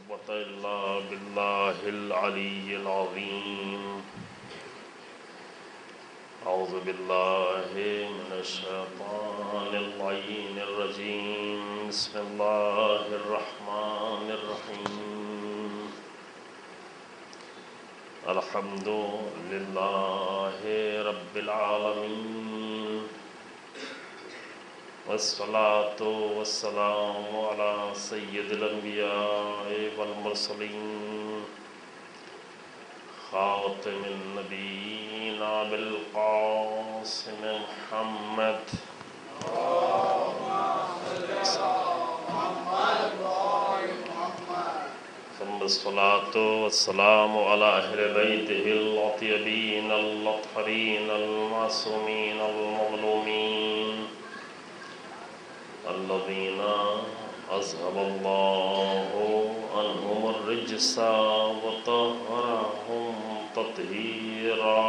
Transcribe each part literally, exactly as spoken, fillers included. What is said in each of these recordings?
قوة إلا بالله العلي العظيم. أعوذ بالله من الشيطان اللعين الرجيم. بسم الله الرحمن الرحيم. الحمد لله رب العالمين، والصلاة والسلام على سيد الأنبياء والمرسلين، خاتم النبيين بالقاسم محمد، ثم الصلاة والسلام على أهل بيته الأطيبين الأطهرين المعصومين المظلومين الذين أذهب الله عنهم الرجس وطهرهم تطهيرا.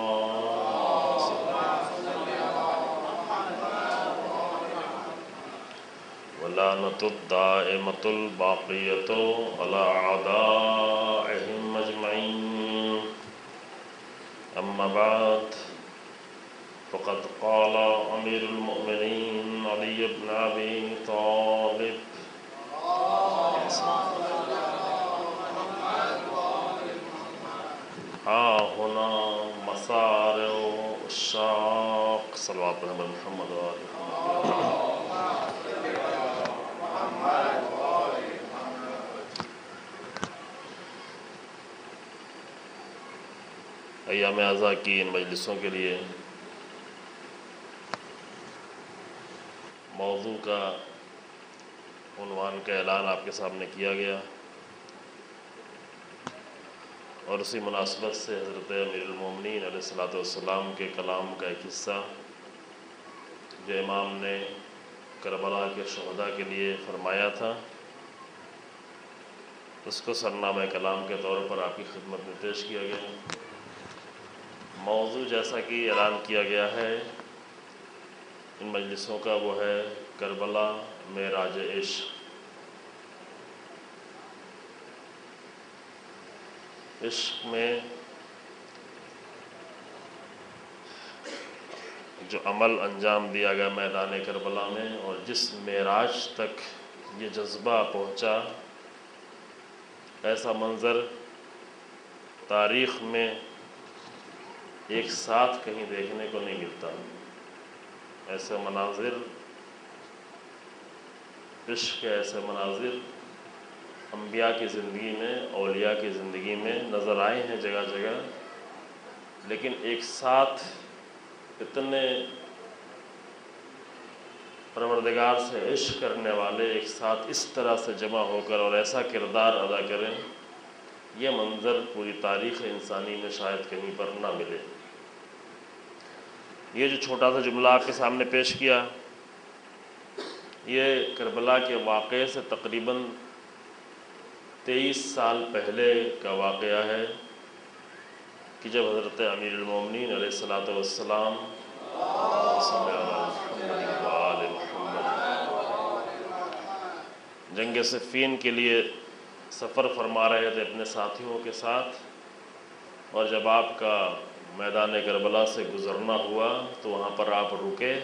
ولعنة الدائمة الباقية على أعدائهم أجمعين. أما بعد، فقد قال أمير المؤمنين علي بن أبي طالب ها هنا مصارع الشاق. صلوات محمد محمد وآل محمد. ایام اعزا کی ان مجلسوں کے لیے موضوع کا عنوان کا اعلان آپ کے سامنے کیا گیا، اور اسی مناسبت سے حضرت امیر المومنین علیہ الصلوۃ والسلام کے کلام کا ایک حصہ جو امام نے کربلا کے شہداء کے لیے فرمایا تھا، اس کو سرنامہ کلام کے طور پر آپ کی خدمت میں پیش کیا گیا۔ موضوع جیسا کہ اعلان کیا گیا ہے ان مجلسوں کا، وہ ہے کربلا معراج عشق۔ عشق میں جو عمل انجام دیا گیا میدان کربلا میں، اور جس معراج تک یہ جذبہ پہنچا، ایسا منظر تاریخ میں ایک ساتھ کہیں دیکھنے کو نہیں ملتا۔ ایسے مناظر، عشق کے ایسے مناظر انبیاء کی زندگی میں، اولیاء کی زندگی میں نظر آئے ہیں جگہ جگہ، لیکن ایک ساتھ اتنے پروردگار سے عشق کرنے والے ایک ساتھ اس طرح سے جمع ہو کر اور ایسا کردار ادا کریں، یہ منظر پوری تاریخ انسانی میں شاید کہیں پر نہ ملے۔ یہ جو چھوٹا سا جملہ آپ کے سامنے پیش کیا، یہ کربلا کے واقعے سے تقریباً تیئیس سال پہلے کا واقعہ ہے کہ جب حضرت امیر المومنین علیہ الصلوۃ والسلام صلی اللہ علیہ محمد جنگ صفین کے لیے سفر فرما رہے تھے اپنے ساتھیوں کے ساتھ، اور جب آپ کا میدان کربلا سے گزرنا ہوا تو وہاں پر آپ رکے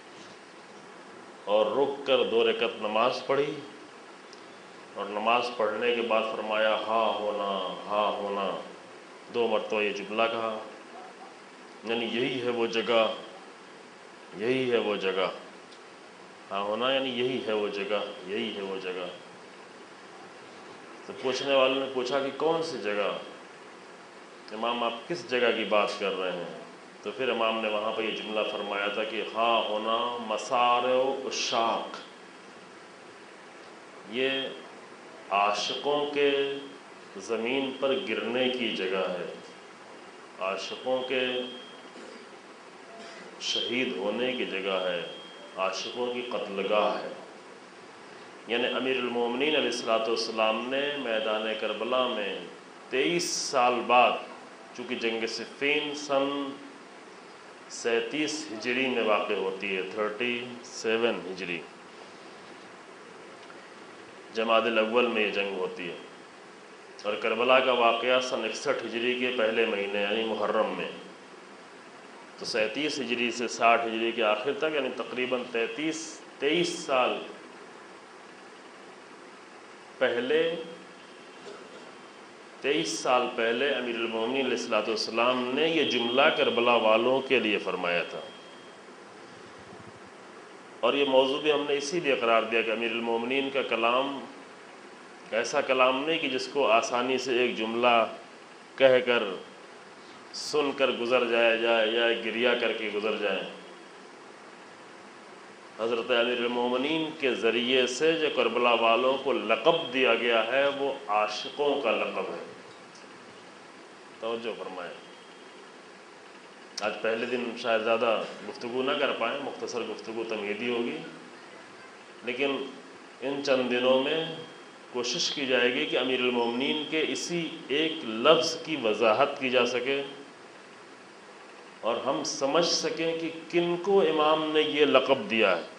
اور رک کر دو رکعت نماز پڑھی، اور نماز پڑھنے کے بعد فرمایا ہاں ہونا ہاں ہونا، دو مرتبہ یہ جملہ کہا، یعنی یہی ہے وہ جگہ، یہی ہے وہ جگہ۔ ہاں ہونا یعنی یہی ہے وہ جگہ، یہی ہے وہ جگہ۔ تو پوچھنے والوں نے پوچھا کہ کون سی جگہ؟ امام آپ کس جگہ کی بات کر رہے ہیں؟ تو پھر امام نے وہاں پہ یہ جملہ فرمایا تھا کہ ہاں ہونا مصارع الشاق، یہ عاشقوں کے زمین پر گرنے کی جگہ ہے، عاشقوں کے شہید ہونے کی جگہ ہے، عاشقوں کی قتل گاہ ہے۔ یعنی امیر المومنین علیہ الصلوۃ والسلام نے میدان کربلا میں تیئیس سال بعد، چونکہ جنگ صفین سن سینتیس ہجری میں واقع ہوتی ہے، تھرٹی سیون ہجری، جمادی الاول میں یہ جنگ ہوتی ہے، اور کربلا کا واقعہ سن اکسٹھ ہجری کے پہلے مہینے یعنی محرم میں، تو سینتیس ہجری سے ساٹھ ہجری کے آخر تک یعنی تقریباً تینتیس تیئیس سال پہلے تیئیس سال پہلے امیر المومنین علیہ الصلوۃ والسلام نے یہ جملہ کربلا والوں کے لیے فرمایا تھا۔ اور یہ موضوع بھی ہم نے اسی لیے قرار دیا کہ امیر المومنین کا کلام ایسا کلام نہیں کہ جس کو آسانی سے ایک جملہ کہہ کر سن کر گزر جایا جائے یا گریہ کر کے گزر جائے۔ حضرت امیر المومنین کے ذریعے سے جو کربلا والوں کو لقب دیا گیا ہے وہ عاشقوں کا لقب ہے۔ توجہ فرمائیں، آج پہلے دن شاید زیادہ گفتگو نہ کر پائیں، مختصر گفتگو تمہیدی ہوگی، لیکن ان چند دنوں میں کوشش کی جائے گی کہ امیر المومنین کے اسی ایک لفظ کی وضاحت کی جا سکے اور ہم سمجھ سکیں کہ کن کو امام نے یہ لقب دیا ہے۔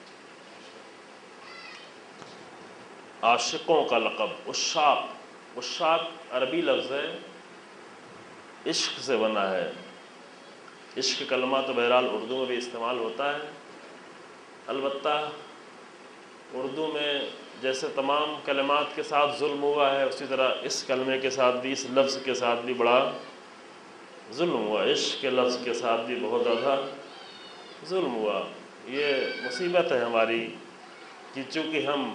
عاشقوں کا لقب، عشاق، عشاق عربی لفظ ہے، عشق سے بنا ہے۔ عشق کلمہ تو بہرحال اردو میں بھی استعمال ہوتا ہے، البتہ اردو میں جیسے تمام کلمات کے ساتھ ظلم ہوا ہے اسی طرح اس کلمے کے ساتھ بھی، اس لفظ کے ساتھ بھی بڑا ظلم ہوا۔ عشق کے لفظ کے ساتھ بھی بہت زیادہ ظلم ہوا۔ یہ مصیبت ہے ہماری کہ چونکہ ہم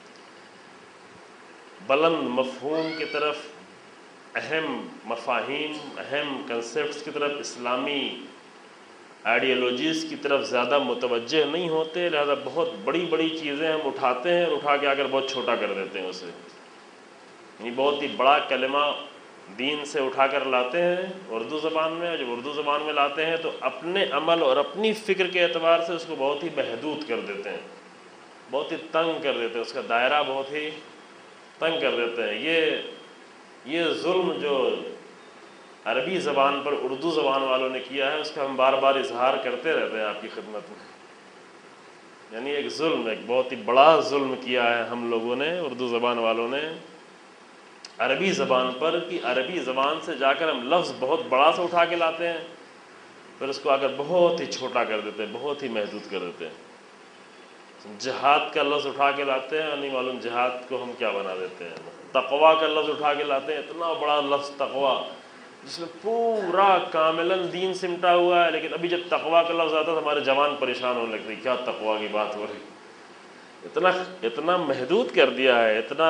بلند مفہوم کی طرف، اہم مفاہیم، اہم کنسیپٹس کی طرف، اسلامی آئیڈیالوجیز کی طرف زیادہ متوجہ نہیں ہوتے، لہذا بہت بڑی بڑی چیزیں ہم اٹھاتے ہیں اور اٹھا کے آ کر بہت چھوٹا کر دیتے ہیں اسے۔ یعنی بہت ہی بڑا کلمہ دین سے اٹھا کر لاتے ہیں اردو زبان میں، جب اردو زبان میں لاتے ہیں تو اپنے عمل اور اپنی فکر کے اعتبار سے اس کو بہت ہی محدود کر دیتے ہیں، بہت ہی تنگ کر دیتے ہیں، اس کا دائرہ بہت ہی تنگ کر دیتے ہیں۔ یہ یہ ظلم جو عربی زبان پر اردو زبان والوں نے کیا ہے اس کا ہم بار بار اظہار کرتے رہتے ہیں آپ کی خدمت میں۔ یعنی ایک ظلم، ایک بہت ہی بڑا ظلم کیا ہے ہم لوگوں نے، اردو زبان والوں نے عربی زبان پر، کہ عربی زبان سے جا کر ہم لفظ بہت بڑا سا اٹھا کے لاتے ہیں، پھر اس کو آ کر بہت ہی چھوٹا کر دیتے ہیں، بہت ہی محدود کر دیتے ہیں۔ جہاد کا لفظ اٹھا کے لاتے ہیں، نہیں معلوم جہاد کو ہم کیا بنا دیتے ہیں۔ تقویٰ کا لفظ اٹھا کے لاتے ہیں، اتنا بڑا لفظ تقویٰ جس میں پورا کاملاً دین سمٹا ہوا ہے، لیکن ابھی جب تقویٰ کا لفظ آتا ہے تو ہمارے جوان پریشان ہونے لگتے ہیں، کیا تقویٰ کی بات ہو رہی۔ اتنا اتنا محدود کر دیا ہے، اتنا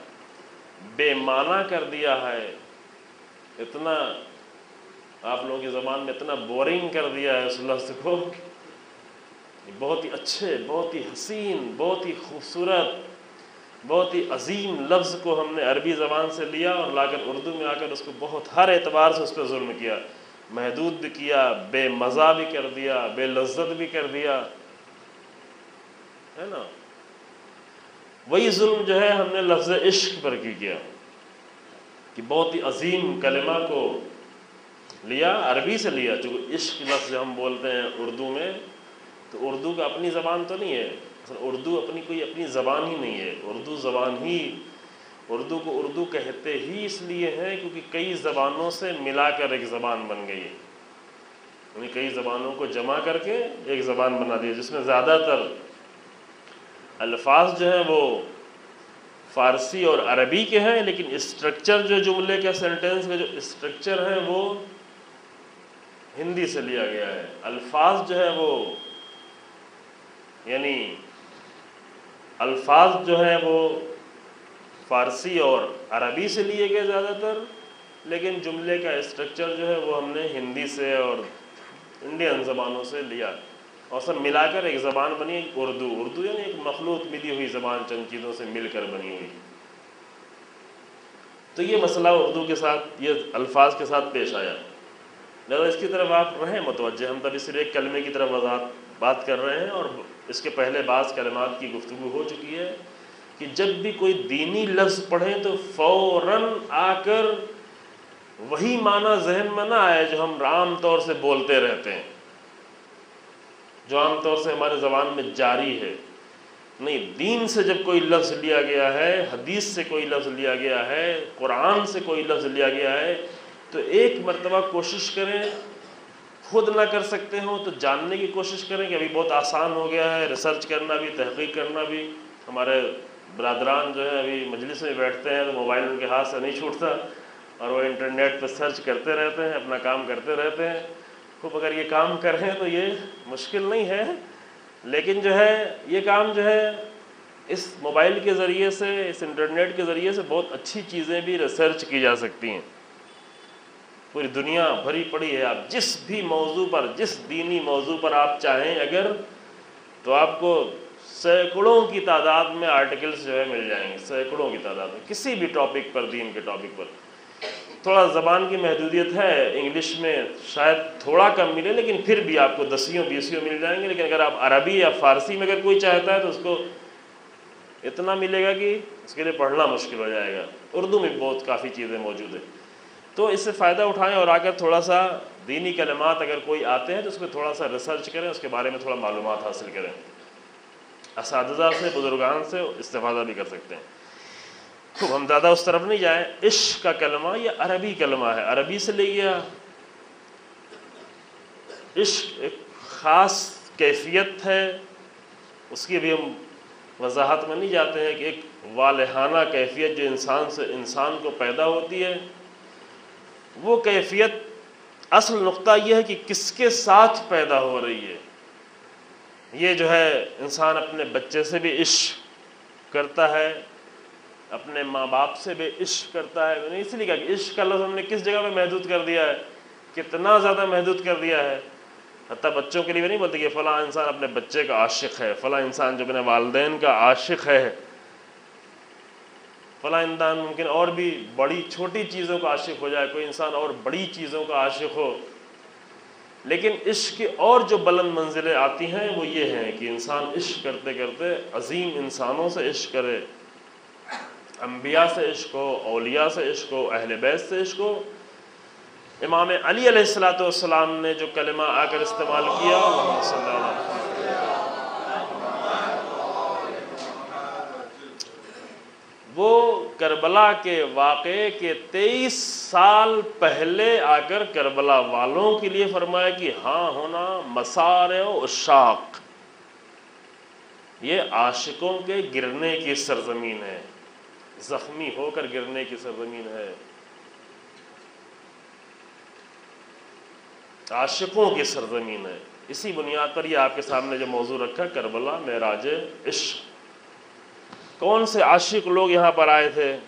بے معنی کر دیا ہے، اتنا آپ لوگوں کی زبان میں اتنا بورنگ کر دیا ہے اس لفظ کو۔ بہت ہی اچھے، بہت ہی حسین، بہت ہی خوبصورت، بہت ہی عظیم لفظ کو ہم نے عربی زبان سے لیا اور لا کر اردو میں آ کر اس کو بہت ہر اعتبار سے اس پہ ظلم کیا، محدود بھی کیا، بے مزہ بھی کر دیا، بے لذت بھی کر دیا، ہے نا۔ وہی ظلم جو ہے ہم نے لفظ عشق پر کی کیا کہ بہت ہی عظیم کلمہ کو لیا، عربی سے لیا، چونکہ عشق لفظ ہم بولتے ہیں اردو میں، تو اردو کا اپنی زبان تو نہیں ہے، اردو اپنی کوئی اپنی زبان ہی نہیں ہے، اردو زبان ہی، اردو کو اردو کہتے ہی اس لیے ہیں کیونکہ کئی زبانوں سے ملا کر ایک زبان بن گئی ہے، یعنی کئی زبانوں کو جمع کر کے ایک زبان بنا دی، جس میں زیادہ تر الفاظ جو ہیں وہ فارسی اور عربی کے ہیں، لیکن اسٹرکچر جو جملے کا، سینٹنس کا جو اسٹرکچر ہے وہ ہندی سے لیا گیا ہے۔ الفاظ جو ہے وہ یعنی الفاظ جو ہیں وہ فارسی اور عربی سے لیے گئے زیادہ تر، لیکن جملے کا اسٹرکچر جو ہے وہ ہم نے ہندی سے اور انڈین زبانوں سے لیا اور سب ملا کر ایک زبان بنی اردو۔ اردو یعنی ایک مخلوط ملی ہوئی زبان، چند چیزوں سے مل کر بنی ہوئی۔ تو یہ مسئلہ اردو کے ساتھ، یہ الفاظ کے ساتھ پیش آیا، لہذا اس کی طرف آپ رہیں متوجہ۔ ہم تب صرف ایک کلمے کی طرف وضاحت بات کر رہے ہیں اور اس کے پہلے بعض کلمات کی گفتگو ہو چکی ہے کہ جب بھی کوئی دینی لفظ پڑھیں تو فوراً آ کر وہی معنی ذہن میں نہ آئے جو ہم عام طور سے بولتے رہتے ہیں، جو عام طور سے ہمارے زبان میں جاری ہے۔ نہیں، دین سے جب کوئی لفظ لیا گیا ہے، حدیث سے کوئی لفظ لیا گیا ہے، قرآن سے کوئی لفظ لیا گیا ہے، تو ایک مرتبہ کوشش کریں، خود نہ کر سکتے ہوں تو جاننے کی کوشش کریں کہ ابھی بہت آسان ہو گیا ہے، ریسرچ کرنا بھی، تحقیق کرنا بھی۔ ہمارے برادران جو ہیں ابھی مجلس میں بیٹھتے ہیں تو موبائل ان کے ہاتھ سے نہیں چھوٹتا اور وہ انٹرنیٹ پہ سرچ کرتے رہتے ہیں، اپنا کام کرتے رہتے ہیں۔ خوب اگر یہ کام کریں تو یہ مشکل نہیں ہے، لیکن جو ہے یہ کام جو ہے اس موبائل کے ذریعے سے، اس انٹرنیٹ کے ذریعے سے بہت اچھی چیزیں بھی ریسرچ کی جا سکتی ہیں۔ پوری دنیا بھری پڑی ہے، آپ جس بھی موضوع پر، جس دینی موضوع پر آپ چاہیں اگر، تو آپ کو سینکڑوں کی تعداد میں آرٹیکلز جو ہے مل جائیں گے، سینکڑوں کی تعداد میں، کسی بھی ٹاپک پر، دین کے ٹاپک پر۔ تھوڑا زبان کی محدودیت ہے، انگلش میں شاید تھوڑا کم ملے، لیکن پھر بھی آپ کو دسیوں بیسیوں مل جائیں گے۔ لیکن اگر آپ عربی یا فارسی میں اگر کوئی چاہتا ہے تو اس کو اتنا ملے گا کہ اس کے لیے پڑھنا مشکل ہو جائے گا۔ اردو میں بہت کافی چیزیں موجود ہیں، تو اس سے فائدہ اٹھائیں اور آ کر تھوڑا سا دینی کلمات اگر کوئی آتے ہیں تو اس پہ تھوڑا سا ریسرچ کریں، اس کے بارے میں تھوڑا معلومات حاصل کریں۔ اساتذہ سے، بزرگان سے استفادہ بھی کر سکتے ہیں۔ خوب ہم زیادہ اس طرف نہیں جائیں۔ عشق کا کلمہ یہ عربی کلمہ ہے، عربی سے لے گیا۔ عشق ایک خاص کیفیت ہے، اس کی بھی ہم وضاحت میں نہیں جاتے ہیں، کہ ایک والہانہ کیفیت جو انسان سے انسان کو پیدا ہوتی ہے، وہ کیفیت اصل نقطہ یہ ہے کہ کس کے ساتھ پیدا ہو رہی ہے۔ یہ جو ہے انسان اپنے بچے سے بھی عشق کرتا ہے، اپنے ماں باپ سے بھی عشق کرتا ہے۔ میں نے اس لیے کہا کہ عشق کا لفظ ہم نے کس جگہ پہ محدود کر دیا ہے، کتنا زیادہ محدود کر دیا ہے۔ حتیٰ بچوں کے لیے بھی نہیں بولتے کہ فلاں انسان اپنے بچے کا عاشق ہے، فلاں انسان جو اپنے والدین کا عاشق ہے، فلاں انسان ممکن اور بھی بڑی چھوٹی چیزوں کا عاشق ہو جائے، کوئی انسان اور بڑی چیزوں کا عاشق ہو۔ لیکن عشق کی اور جو بلند منزلیں آتی ہیں وہ یہ ہیں کہ انسان عشق کرتے کرتے عظیم انسانوں سے عشق کرے، انبیاء سے عشق ہو، اولیاء سے عشق ہو، اہل بیت سے عشق ہو۔ امام علی علیہ الصلوۃ والسلام نے جو کلمہ آ کر استعمال کیا، اللہم صلی اللہ علیہ وسلم، وہ کربلا کے واقعے کے تیئیس سال پہلے آ کر کربلا والوں کے لیے فرمایا کہ ہاں ہونا مسارع و عشاق، یہ عاشقوں کے گرنے کی سرزمین ہے، زخمی ہو کر گرنے کی سرزمین ہے، عاشقوں کی سرزمین ہے۔ اسی بنیاد پر یہ آپ کے سامنے جو موضوع رکھا، کربلا معراج عشق۔ کون سے عاشق لوگ یہاں پر آئے تھے،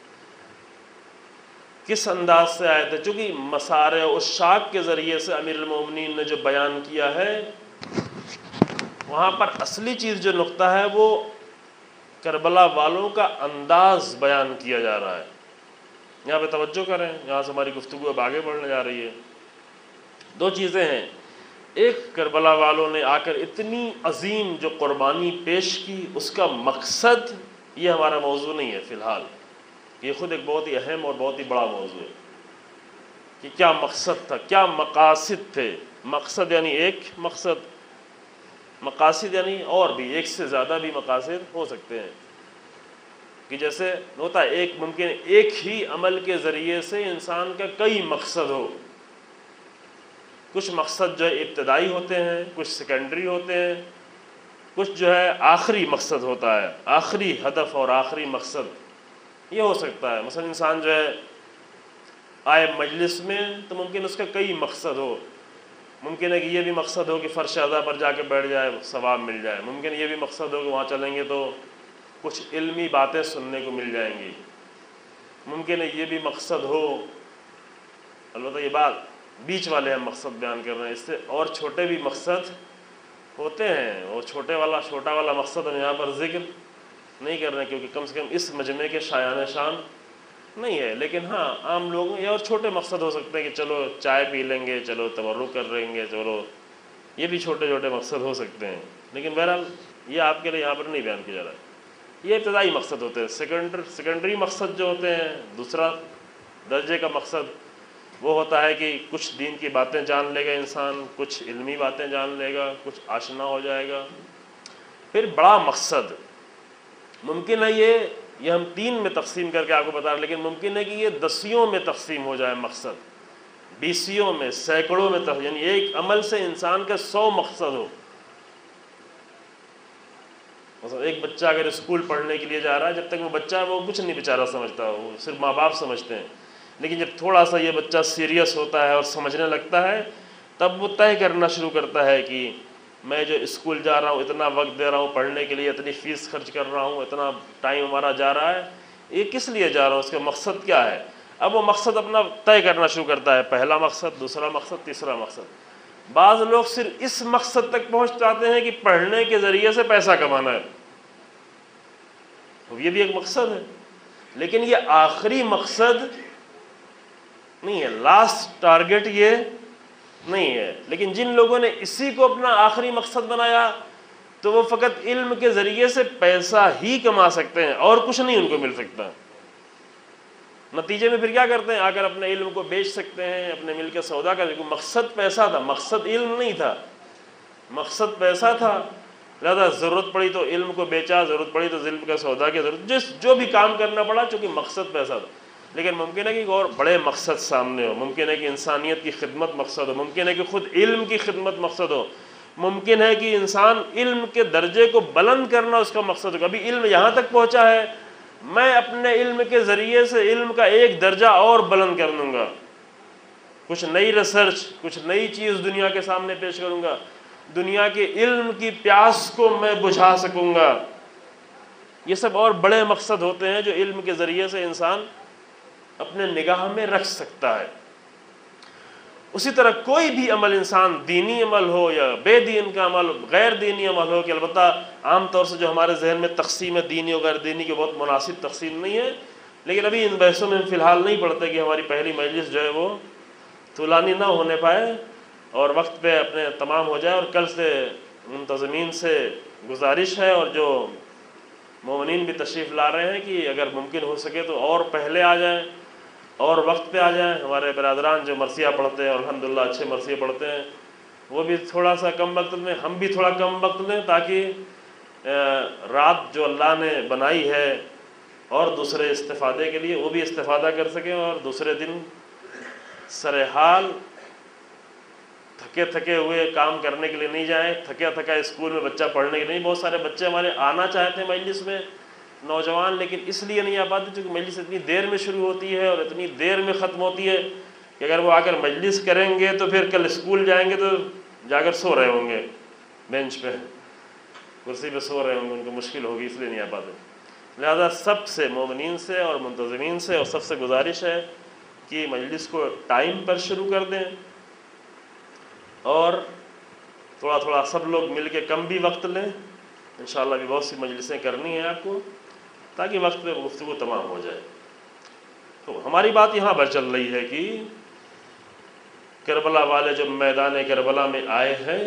کس انداز سے آئے تھے؟ چونکہ مسارع عشاق کے ذریعے سے امیر المومنین نے جو بیان کیا ہے، وہاں پر اصلی چیز جو نقطہ ہے وہ کربلا والوں کا انداز بیان کیا جا رہا ہے۔ یہاں پہ توجہ کریں، یہاں سے ہماری گفتگو اب آگے بڑھنے جا رہی ہے۔ دو چیزیں ہیں، ایک کربلا والوں نے آ کر اتنی عظیم جو قربانی پیش کی، اس کا مقصد، یہ ہمارا موضوع نہیں ہے فی الحال، یہ خود ایک بہت ہی اہم اور بہت ہی بڑا موضوع ہے کہ کیا مقصد تھا، کیا مقاصد تھے۔ مقصد یعنی ایک مقصد، مقاصد یعنی اور بھی ایک سے زیادہ بھی مقاصد ہو سکتے ہیں، کہ جیسے ہوتا ہے ایک ممکن ایک ہی عمل کے ذریعے سے انسان کا کئی مقصد ہو۔ کچھ مقصد جو ہے ابتدائی ہوتے ہیں، کچھ سیکنڈری ہوتے ہیں، کچھ جو ہے آخری مقصد ہوتا ہے، آخری ہدف اور آخری مقصد یہ ہو سکتا ہے۔ مثلا انسان جو ہے آئے مجلس میں تو ممکن اس کا کئی مقصد ہو، ممکن ہے کہ یہ بھی مقصد ہو کہ فرش اعضاء پر جا کے بیٹھ جائے، ثواب مل جائے، ممکن یہ بھی مقصد ہو کہ وہاں چلیں گے تو کچھ علمی باتیں سننے کو مل جائیں گی، ممکن ہے یہ بھی مقصد ہو۔ البتہ یہ بات بیچ والے ہم مقصد بیان کر رہے ہیں، اس سے اور چھوٹے بھی مقصد ہوتے ہیں، اور چھوٹے والا چھوٹا والا مقصد ہم یہاں پر ذکر نہیں کر رہے ہیں کیونکہ کم سے کم اس مجمع کے شایان شان نہیں ہے، لیکن ہاں عام لوگوں یہ اور چھوٹے مقصد ہو سکتے ہیں کہ چلو چائے پی لیں گے، چلو تبرک کر لیں گے، چلو یہ بھی چھوٹے چھوٹے مقصد ہو سکتے ہیں، لیکن بہرحال یہ آپ کے لیے یہاں پر نہیں بیان کیا جا رہا ہے۔ یہ ابتدائی مقصد ہوتے ہیں۔ سیکنڈر سیکنڈری مقصد جو ہوتے ہیں، دوسرا درجے کا مقصد، وہ ہوتا ہے کہ کچھ دین کی باتیں جان لے گا انسان، کچھ علمی باتیں جان لے گا، کچھ آشنا ہو جائے گا، پھر بڑا مقصد ممکن ہے یہ یہ ہم تین میں تقسیم کر کے آپ کو بتا رہے، لیکن ممکن ہے کہ یہ دسیوں میں تقسیم ہو جائے مقصد، بیسیوں میں، سینکڑوں میں تقسیم، یعنی ایک عمل سے انسان کا سو مقصد ہو۔ مثلا ایک بچہ اگر اسکول پڑھنے کے لیے جا رہا ہے، جب تک وہ بچہ ہے وہ کچھ نہیں بیچارہ سمجھتا، وہ صرف ماں باپ سمجھتے ہیں، لیکن جب تھوڑا سا یہ بچہ سیریس ہوتا ہے اور سمجھنے لگتا ہے، تب وہ طے کرنا شروع کرتا ہے کہ میں جو اسکول جا رہا ہوں، اتنا وقت دے رہا ہوں پڑھنے کے لیے، اتنی فیس خرچ کر رہا ہوں، اتنا ٹائم ہمارا جا رہا ہے، یہ کس لیے جا رہا ہوں، اس کا مقصد کیا ہے؟ اب وہ مقصد اپنا طے کرنا شروع کرتا ہے، پہلا مقصد، دوسرا مقصد، تیسرا مقصد۔ بعض لوگ صرف اس مقصد تک پہنچ جاتے ہیں کہ پڑھنے کے ذریعے سے پیسہ کمانا ہے، یہ بھی ایک مقصد ہے، لیکن یہ آخری مقصد نہیں ہے، لاسٹ ٹارگٹ یہ نہیں ہے۔ لیکن جن لوگوں نے اسی کو اپنا آخری مقصد بنایا تو وہ فقط علم کے ذریعے سے پیسہ ہی کما سکتے ہیں اور کچھ نہیں ان کو مل سکتا۔ نتیجے میں پھر کیا کرتے ہیں؟ آ کر اپنے علم کو بیچ سکتے ہیں، اپنے مل کے سودا کر، مقصد پیسہ تھا، مقصد علم نہیں تھا، مقصد پیسہ تھا، لہذا ضرورت پڑی تو علم کو بیچا، ضرورت پڑی تو علم کا سودا کی ضرورت، جس جو بھی کام کرنا پڑا، چونکہ مقصد پیسہ تھا۔ لیکن ممکن ہے کہ ایک اور بڑے مقصد سامنے ہو، ممکن ہے کہ انسانیت کی خدمت مقصد ہو، ممکن ہے کہ خود علم کی خدمت مقصد ہو، ممکن ہے کہ انسان علم کے درجے کو بلند کرنا اس کا مقصد ہو۔ ابھی علم یہاں تک پہنچا ہے، میں اپنے علم کے ذریعے سے علم کا ایک درجہ اور بلند کر دوں گا، کچھ نئی ریسرچ، کچھ نئی چیز دنیا کے سامنے پیش کروں گا، دنیا کے علم کی پیاس کو میں بجھا سکوں گا۔ یہ سب اور بڑے مقصد ہوتے ہیں جو علم کے ذریعے سے انسان اپنے نگاہ میں رکھ سکتا ہے۔ اسی طرح کوئی بھی عمل، انسان دینی عمل ہو یا بے دین کا عمل، غیر دینی عمل ہو، کہ البتہ عام طور سے جو ہمارے ذہن میں تقسیم ہے دینی و غیر دینی کی بہت مناسب تقسیم نہیں ہے، لیکن ابھی ان بحثوں میں فی الحال نہیں پڑھتے کہ ہماری پہلی مجلس جو ہے وہ طولانی نہ ہونے پائے اور وقت پہ اپنے تمام ہو جائے۔ اور کل سے منتظمین سے گزارش ہے، اور جو مومنین بھی تشریف لا رہے ہیں، کہ اگر ممکن ہو سکے تو اور پہلے آ جائیں اور وقت پہ آ جائیں۔ ہمارے برادران جو مرثیہ پڑھتے ہیں اور الحمدللہ اچھے مرثیے پڑھتے ہیں، وہ بھی تھوڑا سا کم وقت لیں، ہم بھی تھوڑا کم وقت لیں، تاکہ رات جو اللہ نے بنائی ہے اور دوسرے استفادے کے لیے وہ بھی استفادہ کر سکیں، اور دوسرے دن سرحال تھکے تھکے ہوئے کام کرنے کے لیے نہیں جائیں، تھکا تھکا اسکول میں بچہ پڑھنے کے لیے نہیں۔ بہت سارے بچے ہمارے آنا چاہتے ہیں مجلس میں، نوجوان، لیکن اس لیے نہیں آ پاتے چونکہ مجلس اتنی دیر میں شروع ہوتی ہے اور اتنی دیر میں ختم ہوتی ہے کہ اگر وہ آ کر مجلس کریں گے تو پھر کل اسکول جائیں گے تو جا کر سو رہے ہوں گے، بینچ پہ کرسی پہ سو رہے ہوں گے، ان کو مشکل ہوگی، اس لیے نہیں آ پاتے۔ لہذا سب سے مومنین سے اور منتظمین سے اور سب سے گزارش ہے کہ مجلس کو ٹائم پر شروع کر دیں، اور تھوڑا تھوڑا سب لوگ مل کے کم بھی وقت لیں۔ انشاءاللہ بھی بہت سی مجلسیں کرنی ہیں آپ کو، تاکہ وقت پہ گفتگو تمام ہو جائے۔ تو ہماری بات یہاں پر چل رہی ہے کہ کربلا والے جب میدان کربلا میں آئے ہیں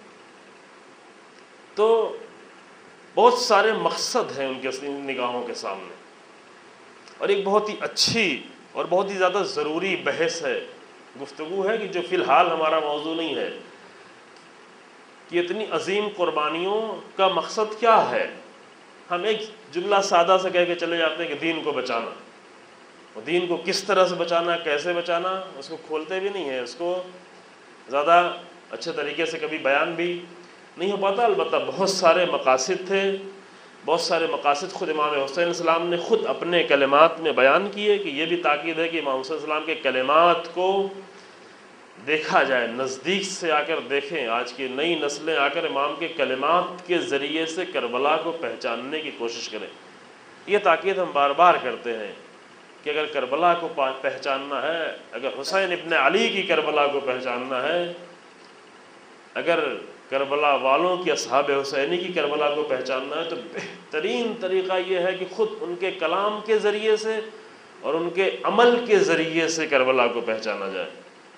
تو بہت سارے مقصد ہیں ان کے نگاہوں کے سامنے، اور ایک بہت ہی اچھی اور بہت ہی زیادہ ضروری بحث ہے، گفتگو ہے، کہ جو فی الحال ہمارا موضوع نہیں ہے، کہ اتنی عظیم قربانیوں کا مقصد کیا ہے۔ ہم ایک جملہ سادہ سے کہہ کے چلے جاتے ہیں کہ دین کو بچانا، اور دین کو کس طرح سے بچانا، کیسے بچانا، اس کو کھولتے بھی نہیں ہیں، اس کو زیادہ اچھے طریقے سے کبھی بیان بھی نہیں ہو پاتا۔ البتہ بہت سارے مقاصد تھے، بہت سارے مقاصد خود امام حسین علیہ السلام نے خود اپنے کلمات میں بیان کیے، کہ یہ بھی تاکید ہے کہ امام حسین علیہ السلام کے کلمات کو دیکھا جائے، نزدیک سے آ کر دیکھیں، آج کی نئی نسلیں آ کر امام کے کلمات کے ذریعے سے کربلا کو پہچاننے کی کوشش کریں۔ یہ تاکید ہم بار بار کرتے ہیں کہ اگر کربلا کو پہچاننا ہے، اگر حسین ابن علی کی کربلا کو پہچاننا ہے، اگر کربلا والوں کی اصحاب حسینی کی کربلا کو پہچاننا ہے، تو بہترین طریقہ یہ ہے کہ خود ان کے کلام کے ذریعے سے اور ان کے عمل کے ذریعے سے کربلا کو پہچانا جائے۔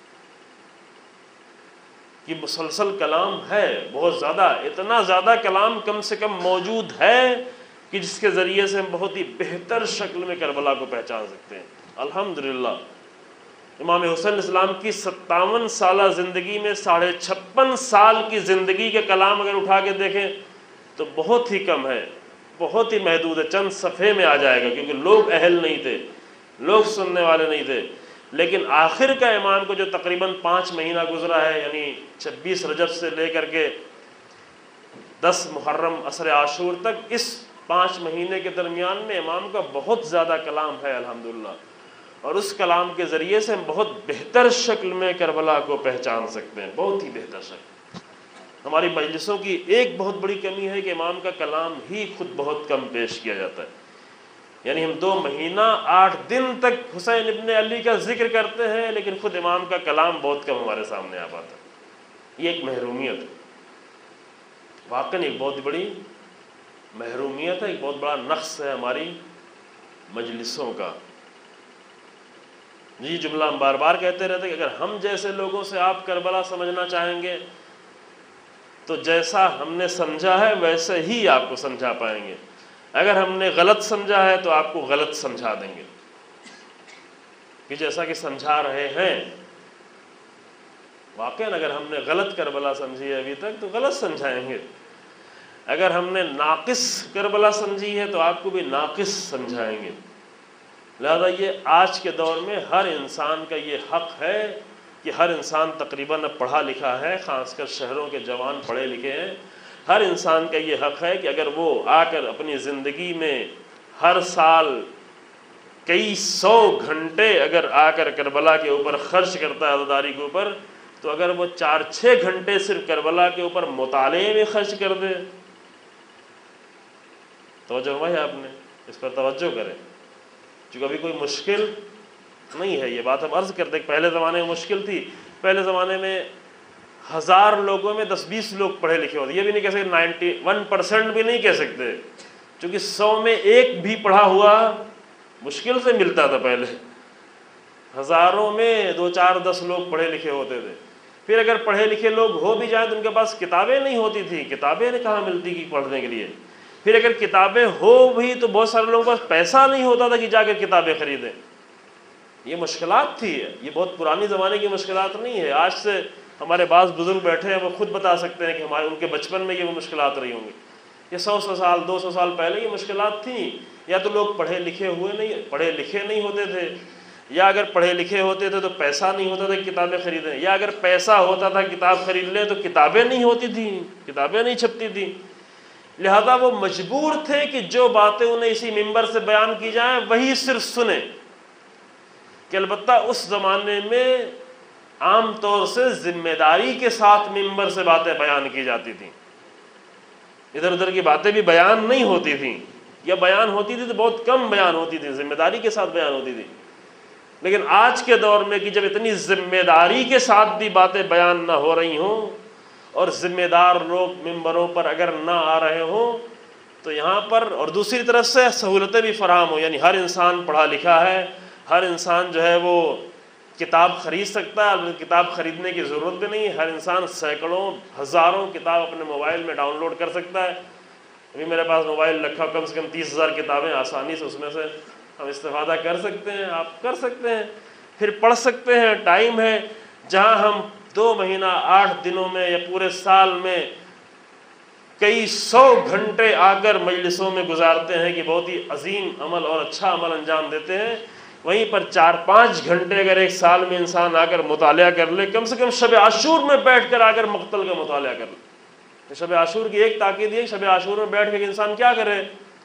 کہ مسلسل کلام ہے، بہت زیادہ، اتنا زیادہ کلام کم سے کم موجود ہے کہ جس کے ذریعے سے ہم بہت ہی بہتر شکل میں کربلا کو پہچان سکتے ہیں۔ الحمدللہ امام حسین علیہ السلام کی ستاون سالہ زندگی میں ساڑھے چھپن سال کی زندگی کے کلام اگر اٹھا کے دیکھیں تو بہت ہی کم ہے، بہت ہی محدود ہے، چند صفحے میں آ جائے گا، کیونکہ لوگ اہل نہیں تھے، لوگ سننے والے نہیں تھے۔ لیکن آخر کا امام کو جو تقریباً پانچ مہینہ گزرا ہے، یعنی چھبیس رجب سے لے کر کے دس محرم عصر عاشور تک، اس پانچ مہینے کے درمیان میں امام کا بہت زیادہ کلام ہے الحمدللہ، اور اس کلام کے ذریعے سے ہم بہت بہتر شکل میں کربلا کو پہچان سکتے ہیں، بہت ہی بہتر شکل۔ ہماری مجلسوں کی ایک بہت بڑی کمی ہے کہ امام کا کلام ہی خود بہت کم پیش کیا جاتا ہے، یعنی ہم دو مہینہ آٹھ دن تک حسین ابن علی کا ذکر کرتے ہیں، لیکن خود امام کا کلام بہت کم ہمارے سامنے آ پاتا ہے۔ یہ ایک محرومیت ہے، واقعی ایک بہت بڑی محرومیت ہے، ایک بہت بڑا نقص ہے ہماری مجلسوں کا۔ یہ جملہ ہم بار بار کہتے رہتے ہیں کہ اگر ہم جیسے لوگوں سے آپ کربلا سمجھنا چاہیں گے تو جیسا ہم نے سمجھا ہے ویسے ہی آپ کو سمجھا پائیں گے، اگر ہم نے غلط سمجھا ہے تو آپ کو غلط سمجھا دیں گے، کہ جیسا کہ سمجھا رہے ہیں۔ واقعاً اگر ہم نے غلط کربلا سمجھی ہے ابھی تک تو غلط سمجھائیں گے، اگر ہم نے ناقص کربلا سمجھی ہے تو آپ کو بھی ناقص سمجھائیں گے۔ لہذا یہ آج کے دور میں ہر انسان کا یہ حق ہے کہ ہر انسان تقریباً اب پڑھا لکھا ہے، خاص کر شہروں کے جوان پڑھے لکھے ہیں، ہر انسان کا یہ حق ہے کہ اگر وہ آ کر اپنی زندگی میں ہر سال کئی سو گھنٹے اگر آ کر کربلا کے اوپر خرچ کرتا ہے عزاداری کے اوپر، تو اگر وہ چار چھ گھنٹے صرف کربلا کے اوپر مطالعے میں خرچ کر دے، توجہ ہوا ہے آپ نے، اس پر توجہ کریں، چونکہ ابھی کوئی مشکل نہیں ہے۔ یہ بات ہم عرض کرتے کہ پہلے زمانے میں مشکل تھی، پہلے زمانے میں ہزار لوگوں میں دس بیس لوگ پڑھے لکھے ہوتے، یہ بھی نہیں کہہ سکتے نائنٹی ون پرسینٹ بھی نہیں کہہ سکتے، چونکہ سو میں ایک بھی پڑھا ہوا مشکل سے ملتا تھا پہلے، ہزاروں میں دو چار دس لوگ پڑھے لکھے ہوتے تھے۔ پھر اگر پڑھے لکھے لوگ ہو بھی جائیں تو ان کے پاس کتابیں نہیں ہوتی تھیں، کتابیں کہاں ملتی کی پڑھنے کے لیے، پھر اگر کتابیں ہو بھی تو بہت سارے لوگوں کے پاس پیسہ نہیں ہوتا تھا کہ جا کر کتابیں خریدیں۔ یہ مشکلات تھی، یہ بہت پرانی زمانے کی مشکلات نہیں ہے۔ آج سے ہمارے بعض بزرگ بیٹھے ہیں، وہ خود بتا سکتے ہیں کہ ہمارے ان کے بچپن میں یہ وہ مشکلات رہی ہوں گی، یہ سو سو سال دو سو سال پہلے یہ مشکلات تھیں۔ یا تو لوگ پڑھے لکھے ہوئے نہیں پڑھے لکھے نہیں ہوتے تھے، یا اگر پڑھے لکھے ہوتے تھے تو پیسہ نہیں ہوتا تھا کہ کتابیں خریدیں، یا اگر پیسہ ہوتا تھا کتاب خرید لیں تو کتابیں نہیں ہوتی تھیں، کتابیں نہیں چھپتی تھیں۔ لہذا وہ مجبور تھے کہ جو باتیں انہیں اسی منبر سے بیان کی جائیں وہی صرف سنیں، کہ البتہ اس زمانے میں عام طور سے ذمہ داری کے ساتھ منبر سے باتیں بیان کی جاتی تھیں، ادھر ادھر کی باتیں بھی بیان نہیں ہوتی تھیں، یا بیان ہوتی تھی تو بہت کم بیان ہوتی تھی، ذمہ داری کے ساتھ بیان ہوتی تھی۔ لیکن آج کے دور میں کہ جب اتنی ذمہ داری کے ساتھ بھی باتیں بیان نہ ہو رہی ہوں اور ذمہ دار لوگ ممبروں پر اگر نہ آ رہے ہوں، تو یہاں پر اور دوسری طرف سے سہولتیں بھی فراہم ہوں، یعنی ہر انسان پڑھا لکھا ہے، ہر انسان جو ہے وہ کتاب خرید سکتا ہے، کتاب خریدنے کی ضرورت بھی نہیں، ہر انسان سینکڑوں ہزاروں کتاب اپنے موبائل میں ڈاؤن لوڈ کر سکتا ہے۔ ابھی میرے پاس موبائل رکھا، کم سے کم تیس ہزار کتابیں آسانی سے اس میں سے ہم استفادہ کر سکتے ہیں، آپ کر سکتے ہیں، پھر پڑھ سکتے ہیں۔ ٹائم ہے جہاں ہم دو مہینہ آٹھ دنوں میں یا پورے سال میں کئی سو گھنٹے آ کر مجلسوں میں گزارتے ہیں کہ بہت ہی عظیم عمل اور اچھا عمل انجام دیتے ہیں، وہیں پر چار پانچ گھنٹے اگر ایک سال میں انسان آ کر مطالعہ کر لے، کم سے کم شب عاشور میں بیٹھ کر آ کر مقتل کا مطالعہ کر لے۔ شب عاشور کی ایک تاکید یہ، شب عاشور میں بیٹھ کے انسان کیا کرے؟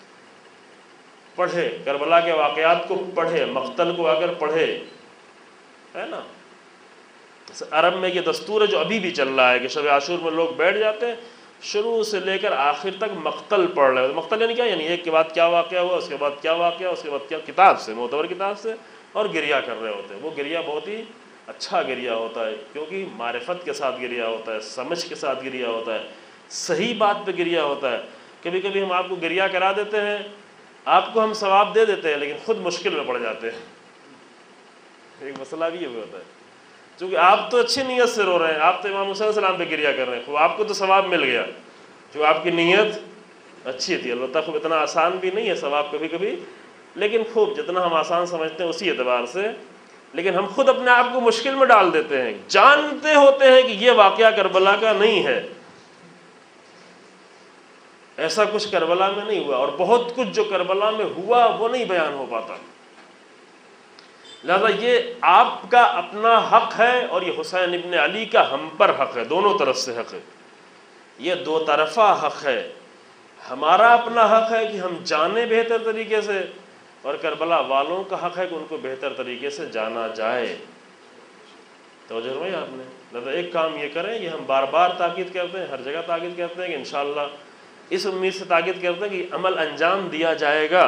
پڑھے، کربلا کے واقعات کو پڑھے، مقتل کو اگر پڑھے، ہے نا۔ عرب میں یہ دستور ہے جو ابھی بھی چل رہا ہے کہ شب عاشور میں لوگ بیٹھ جاتے ہیں، شروع سے لے کر آخر تک مقتل پڑھ رہے ہیں۔ مقتل یعنی کیا؟ یعنی ایک کے بعد کیا واقعہ ہوا، اس کے بعد کیا واقعہ، اس کے بعد کیا، کتاب سے، معتبر کتاب سے، اور گریہ کر رہے ہوتے ہیں۔ وہ گریہ بہت ہی اچھا گریہ ہوتا ہے، کیونکہ معرفت کے ساتھ گریہ ہوتا ہے، سمجھ کے ساتھ گریہ ہوتا ہے، صحیح بات پہ گریہ ہوتا ہے۔ کبھی کبھی ہم آپ کو گریہ کرا دیتے ہیں، آپ کو ہم ثواب دے دیتے ہیں، لیکن خود مشکل میں پڑ جاتے ہیں۔ ایک مسئلہ بھی یہ ہوتا ہے، چونکہ آپ تو اچھی نیت سے رو رہے ہیں، آپ تو امام حسین علیہ السلام پہ گریہ کر رہے ہیں، خوب آپ کو تو ثواب مل گیا، جو آپ کی نیت اچھی تھی۔ البتہ خوب اتنا آسان بھی نہیں ہے ثواب کبھی کبھی، لیکن خوب جتنا ہم آسان سمجھتے ہیں اسی اعتبار سے، لیکن ہم خود اپنے آپ کو مشکل میں ڈال دیتے ہیں، جانتے ہوتے ہیں کہ یہ واقعہ کربلا کا نہیں ہے، ایسا کچھ کربلا میں نہیں ہوا، اور بہت کچھ جو کربلا میں ہوا وہ نہیں بیان ہو پاتا۔ لہذا یہ آپ کا اپنا حق ہے اور یہ حسین ابن علی کا ہم پر حق ہے، دونوں طرف سے حق ہے، یہ دو طرفہ حق ہے۔ ہمارا اپنا حق ہے کہ ہم جانیں بہتر طریقے سے، اور کربلا والوں کا حق ہے کہ ان کو بہتر طریقے سے جانا جائے۔ توجہ فرمائی آپ نے؟ لہذا ایک کام یہ کریں، یہ ہم بار بار تاکید کرتے ہیں، ہر جگہ تاکید کرتے ہیں کہ انشاءاللہ اس امید سے تاکید کرتے ہیں کہ عمل انجام دیا جائے گا۔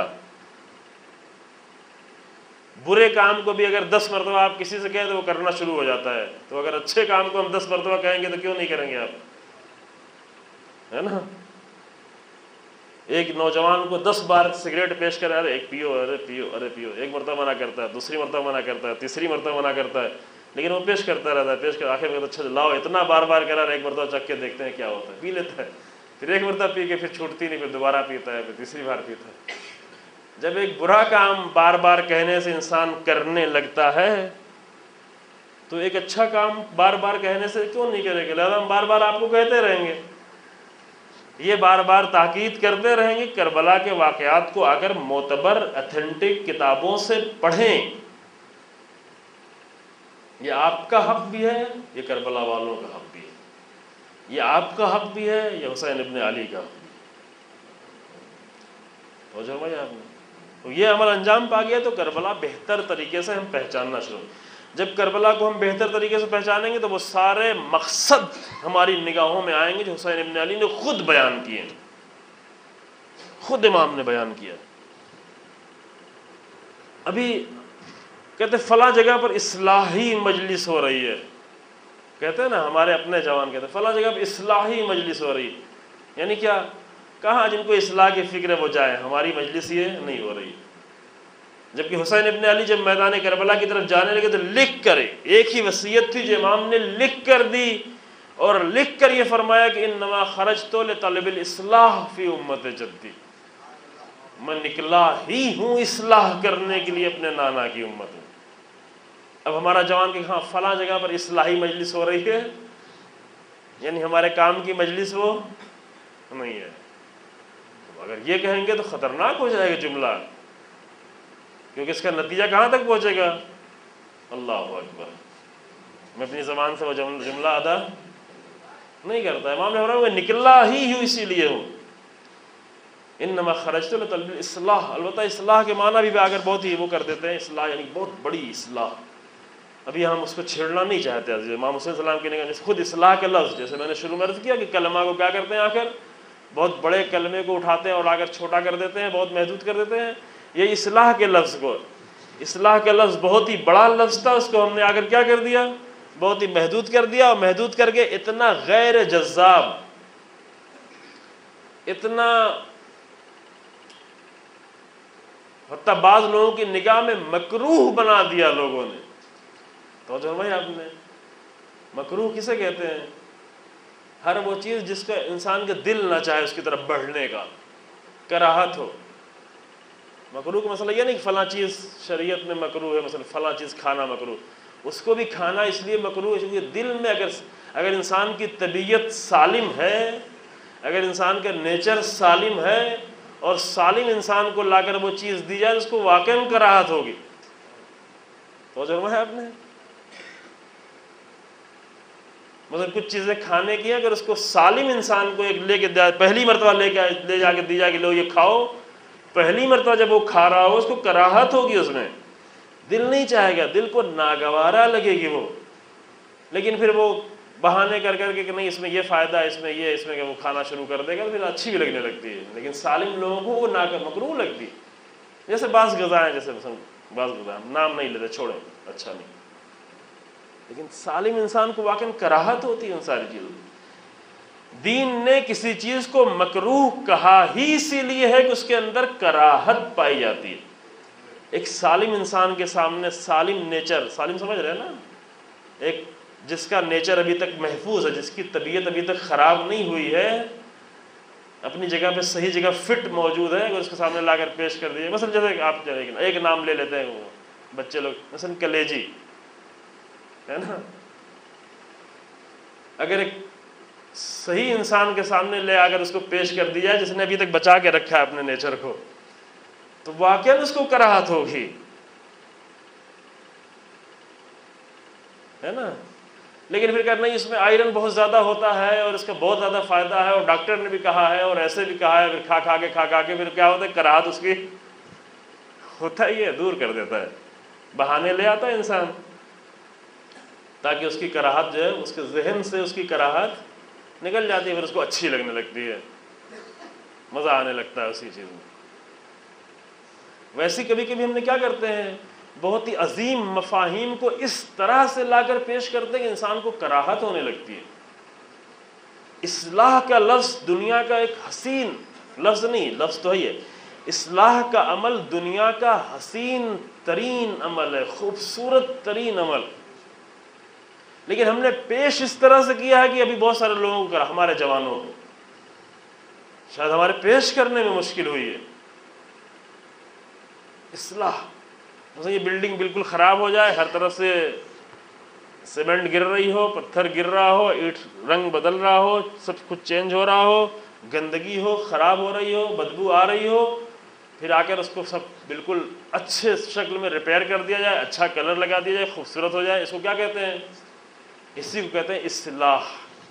برے کام کو بھی اگر دس مرتبہ آپ کسی سے کہیں تو وہ کرنا شروع ہو جاتا ہے، تو اگر اچھے کام کو ہم دس مرتبہ کہیں گے تو کیوں نہیں کریں گے آپ؟ ہے نا؟ ایک نوجوان کو دس بار سگریٹ پیش کرے، ارے ایک پیو، ارے پیو، ارے پیو، ایک مرتبہ منع کرتا ہے، دوسری مرتبہ منع کرتا ہے، تیسری مرتبہ منع کرتا ہے، لیکن وہ پیش کرتا رہتا ہے، پیش کر آخر میں اچھا لاؤ، اتنا بار بار کرا رہا ہے، ایک مرتبہ چکھ کے دیکھتے ہیں کیا ہوتا ہے، پی لیتا ہے، پھر ایک مرتبہ پی کے پھر چھوٹتی نہیں، پھر دوبارہ پیتا ہے، پھر تیسری بار پیتا ہے۔ جب ایک برا کام بار بار کہنے سے انسان کرنے لگتا ہے تو ایک اچھا کام بار بار کہنے سے کیوں نہیں کرے گا؟ لہذا ہم بار بار آپ کو کہتے رہیں گے، یہ بار بار تاکید کرتے رہیں گے۔ کربلا کے واقعات کو اگر معتبر اتھینٹک کتابوں سے پڑھیں، یہ آپ کا حق بھی ہے، یہ کربلا والوں کا حق بھی ہے، یہ آپ کا حق بھی ہے، یہ حسین ابن علی کا حق بھی ہے۔ توجہ فرمائی آپ نے؟ تو یہ عمل انجام پا گیا تو کربلا بہتر طریقے سے ہم پہچاننا شروع۔ جب کربلا کو ہم بہتر طریقے سے پہچانیں گے تو وہ سارے مقصد ہماری نگاہوں میں آئیں گے جو حسین ابن علی نے خود بیان کیے، خود امام نے بیان کیا۔ ابھی کہتے فلاں جگہ پر اصلاحی مجلس ہو رہی ہے، کہتے ہیں نا ہمارے اپنے جوان کہتے ہیں فلاں جگہ پر اصلاحی مجلس ہو رہی ہے، یعنی کیا؟ کہاں جن کو اصلاح کی فکر ہے وہ جائیں، ہماری مجلس یہ نہیں ہو رہی۔ جبکہ حسین ابن علی جب میدان کربلا کی طرف جانے لگے تو لکھ کر، ایک ہی وصیت تھی جو امام نے لکھ کر دی، اور لکھ کر یہ فرمایا کہ انما خرجت لطلب الاصلاح فی امت جدی، میں نکلا ہی ہوں اصلاح کرنے کے لیے اپنے نانا کی امت میں۔ اب ہمارا جوان کہ ہاں فلاں جگہ پر اصلاحی مجلس ہو رہی ہے، یعنی ہمارے کام کی مجلس وہ نہیں ہے۔ اگر یہ کہیں گے تو خطرناک ہو جائے گا جملہ، کیونکہ اس کا نتیجہ کہاں تک پہنچے گا؟ اللہ اکبر، میں اپنی زبان سے وہ جملہ ادا نہیں کرتا۔ امام نے فرمایا میں نکلا ہی ہوں اسی لیے ہوں، انما خرجت لطلب الاصلاح۔ البتہ اصلاح کے معنی بھی اگر بہت ہی وہ کر دیتے ہیں، اصلاح یعنی بہت بڑی اصلاح، ابھی ہم اس کو چھیڑنا نہیں چاہتے۔ امام حسین السلام کی نگاہ خود اصلاح کے لفظ، جیسے میں نے شروع میں عرض کیا کہ کلمہ کو کیا کرتے ہیں، آ کر بہت بڑے کلمے کو اٹھاتے ہیں اور آ کر چھوٹا کر دیتے ہیں، بہت محدود کر دیتے ہیں۔ یہ اصلاح کے لفظ کو، اصلاح کا لفظ بہت ہی بڑا لفظ تھا، اس کو ہم نے آ کر کیا کر دیا؟ بہت ہی محدود کر دیا، اور محدود کر کے اتنا غیر جذاب، اتنا حتیٰ بعض لوگوں کی نگاہ میں مکروہ بنا دیا لوگوں نے۔ توجہ بھائی آپ نے، مکروہ کسے کہتے ہیں؟ ہر وہ چیز جس کا انسان کا دل نہ چاہے اس کی طرف بڑھنے کا، کراہت ہو۔ مکروہ کا مسئلہ یہ نہیں کہ فلاں چیز شریعت میں مکروہ ہے، مثلا فلاں چیز کھانا مکروہ، اس کو بھی کھانا اس لیے مکروہ ہے کیونکہ دل میں اگر اگر انسان کی طبیعت سالم ہے، اگر انسان کا نیچر سالم ہے اور سالم انسان کو لا کر وہ چیز دی جائے اس کو واقعاً کراہت ہوگی۔ تو جو ہے آپ نے مطلب کچھ چیزیں کھانے کی ہیں، اگر اس کو سالم انسان کو ایک لے کے پہلی مرتبہ لے کے لے جا کے دی جائے کہ لو یہ کھاؤ، پہلی مرتبہ جب وہ کھا رہا ہو اس کو کراہت ہوگی، اس میں دل نہیں چاہے گا، دل کو ناگوارا لگے گی وہ، لیکن پھر وہ بہانے کر کر کے کہ نہیں اس میں یہ فائدہ ہے، اس میں یہ اس میں کہ وہ کھانا شروع کر دے گا، پھر اچھی بھی لگنے لگتی ہے۔ لیکن سالم لوگوں کو وہ مکروہ لگتی ہے، جیسے بعض غذائیں، جیسے مثلا بعض غذائیں نام نہیں لیتے، چھوڑیں اچھا نہیں، لیکن سالم انسان کو واقعاً کراہت ہوتی ہے ان ساری چیزوں۔ دین نے کسی چیز کو مکروہ کہا ہی اسی لیے ہے کہ اس کے اندر کراہت پائی جاتی ہے۔ ایک سالم انسان کے سامنے سالم نیچر، سالم سمجھ رہے ہیں نا، ایک جس کا نیچر ابھی تک محفوظ ہے، جس کی طبیعت ابھی تک خراب نہیں ہوئی ہے، اپنی جگہ پہ صحیح جگہ فٹ موجود ہے، اگر اس کے سامنے لا کر پیش کر دیے، مثلا جیسے آپ ایک نام لے لیتے ہیں بچے لوگ، مثلا کلیجی ہے نا، اگر ایک صحیح انسان کے سامنے لے آ کر اس کو پیش کر دیا جس نے ابھی تک بچا کے رکھا ہے اپنے نیچر کو، تو واقعاً اس کو کراہت ہوگی، ہے نا۔ لیکن پھر کہنا نہیں اس میں آئرن بہت زیادہ ہوتا ہے اور اس کا بہت زیادہ فائدہ ہے اور ڈاکٹر نے بھی کہا ہے اور ایسے بھی کہا ہے، پھر کھا کھا کے کھا کھا کے پھر کیا ہوتا ہے، کراہت اس کی ہوتا ہی ہے، دور کر دیتا ہے، بہانے لے آتا ہے انسان تاکہ اس کی کراہت جو ہے اس کے ذہن سے اس کی کراہت نکل جاتی ہے، پھر اس کو اچھی لگنے لگتی ہے، مزہ آنے لگتا ہے اسی چیز میں۔ ویسے کبھی کبھی ہم نے کیا کرتے ہیں، بہت ہی عظیم مفاہیم کو اس طرح سے لا کر پیش کرتے ہیں کہ انسان کو کراہت ہونے لگتی ہے۔ اصلاح کا لفظ دنیا کا ایک حسین لفظ نہیں، لفظ تو ہی ہے، اصلاح کا عمل دنیا کا حسین ترین عمل ہے، خوبصورت ترین عمل، لیکن ہم نے پیش اس طرح سے کیا ہے کہ ابھی بہت سارے لوگوں کو، ہمارے جوانوں کو شاید ہمارے پیش کرنے میں مشکل ہوئی ہے۔ اصلاح مثلا یہ بلڈنگ بالکل خراب ہو جائے، ہر طرف سے سیمنٹ گر رہی ہو، پتھر گر رہا ہو، اینٹ رنگ بدل رہا ہو، سب کچھ چینج ہو رہا ہو، گندگی ہو، خراب ہو رہی ہو، بدبو آ رہی ہو، پھر آ کر اس کو سب بالکل اچھے شکل میں ریپیئر کر دیا جائے، اچھا کلر لگا دیا جائے، خوبصورت ہو جائے، اس کو کیا کہتے ہیں؟ اسی کو کہتے ہیں اصلاح۔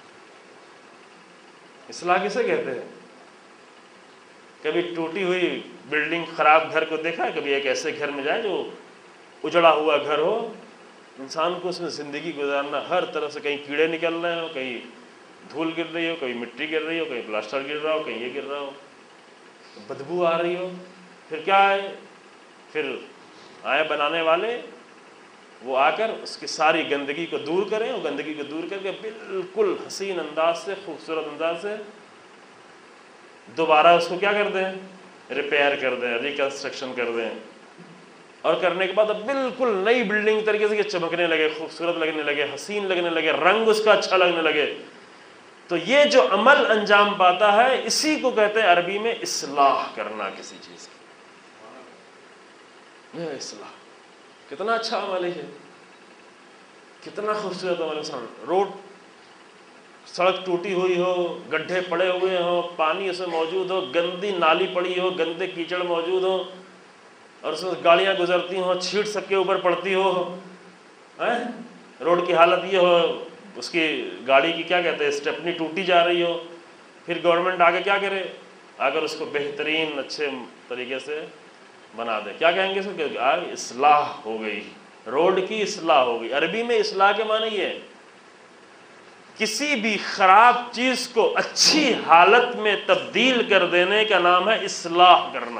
اصلاح کسے کہتے ہیں؟ کبھی ٹوٹی ہوئی بلڈنگ خراب گھر کو دیکھا ہے؟ کبھی ایک ایسے گھر میں جائے جو اجڑا ہوا گھر ہو، انسان کو اس میں زندگی گزارنا، ہر طرف سے کہیں کیڑے نکل رہے ہو، کہیں دھول گر رہی ہو، کہیں مٹی گر رہی ہو، کہیں پلاسٹر گر رہا ہو، کہیں یہ گر رہا ہو، بدبو آ رہی ہو، پھر کیا ہے؟ پھر آئے بنانے والے، وہ آ کر اس کی ساری گندگی کو دور کریں، اور گندگی کو دور کر کے بالکل حسین انداز سے، خوبصورت انداز سے دوبارہ اس کو کیا کر دیں؟ ریپیئر کر دیں، ریکنسٹرکشن کر دیں، اور کرنے کے بعد اب بالکل نئی بلڈنگ طریقے سے یہ چمکنے لگے، خوبصورت لگنے لگے، حسین لگنے لگے، رنگ اس کا اچھا لگنے لگے۔ تو یہ جو عمل انجام پاتا ہے اسی کو کہتے ہیں عربی میں اصلاح کرنا کسی چیز کی۔ یہ اصلاح کتنا اچھا عمل ہے، کتنا خوبصورت عمل ہے۔ روڈ سڑک ٹوٹی ہوئی ہو، گڈھے پڑے ہوئے ہوں، پانی اس میں موجود ہو، گندی نالی پڑی ہو، گندے کیچڑ موجود ہو، اور اس میں گاڑیاں گزرتی ہوں، چھیٹ سب کے اوپر پڑتی ہو، روڈ کی حالت یہ ہو، اس کی گاڑی کی کیا کہتے ہیں اسٹیپنی ٹوٹی جا رہی ہو، پھر گورنمنٹ آگے کیا کرے؟ اگر اس کو بہترین اچھے طریقے سے بنا دے، کیا کہیں گے اس کو؟ کہ اصلاح ہو گئی، روڈ کی اصلاح ہو گئی۔ عربی میں اصلاح کے معنی یہ ہے کسی بھی خراب چیز کو اچھی حالت میں تبدیل کر دینے کا نام ہے اصلاح کرنا۔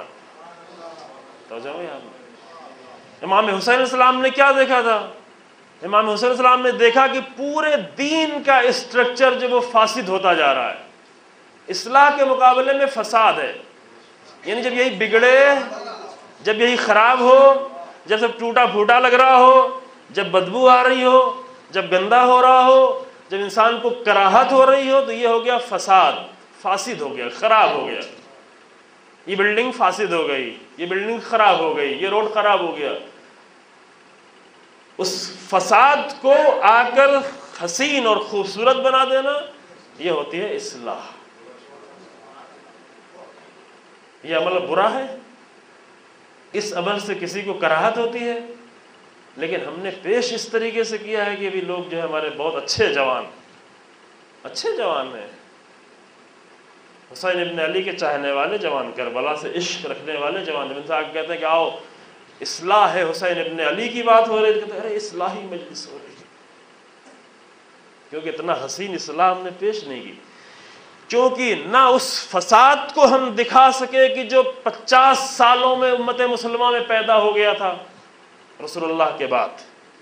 امام حسین علیہ السلام نے کیا دیکھا تھا؟ امام حسین علیہ السلام نے دیکھا کہ پورے دین کا اسٹرکچر جو وہ فاسد ہوتا جا رہا ہے، اصلاح کے مقابلے میں فساد ہے۔ یعنی جب یہی بگڑے، جب یہی خراب ہو، جب سب ٹوٹا پھوٹا لگ رہا ہو، جب بدبو آ رہی ہو، جب گندا ہو رہا ہو، جب انسان کو کراہت ہو رہی ہو، تو یہ ہو گیا فساد، فاسد ہو گیا، خراب ہو گیا۔ یہ بلڈنگ فاسد ہو گئی، یہ بلڈنگ خراب ہو گئی، یہ روڈ خراب ہو گیا۔ اس فساد کو آ کر حسین اور خوبصورت بنا دینا، یہ ہوتی ہے اصلاح۔ یہ عمل برا ہے، اس عمل سے کسی کو کراہت ہوتی ہے، لیکن ہم نے پیش اس طریقے سے کیا ہے کہ ابھی لوگ جو ہے ہمارے بہت اچھے جوان اچھے جوان ہیں، حسین ابن علی کے چاہنے والے جوان، کربلا سے عشق رکھنے والے جوان، جب ان سے آگے کہتے ہیں کہ آؤ اصلاح ہے، حسین ابن علی کی بات ہو رہی ہے، کہتے ہیں ارے اصلاحی مجلس ہو رہی ہے، کیونکہ اتنا حسین اصلاح ہم نے پیش نہیں کی، کیونکہ نہ اس فساد کو ہم دکھا سکے کہ جو پچاس سالوں میں امت مسلمہ میں پیدا ہو گیا تھا رسول اللہ کے بعد۔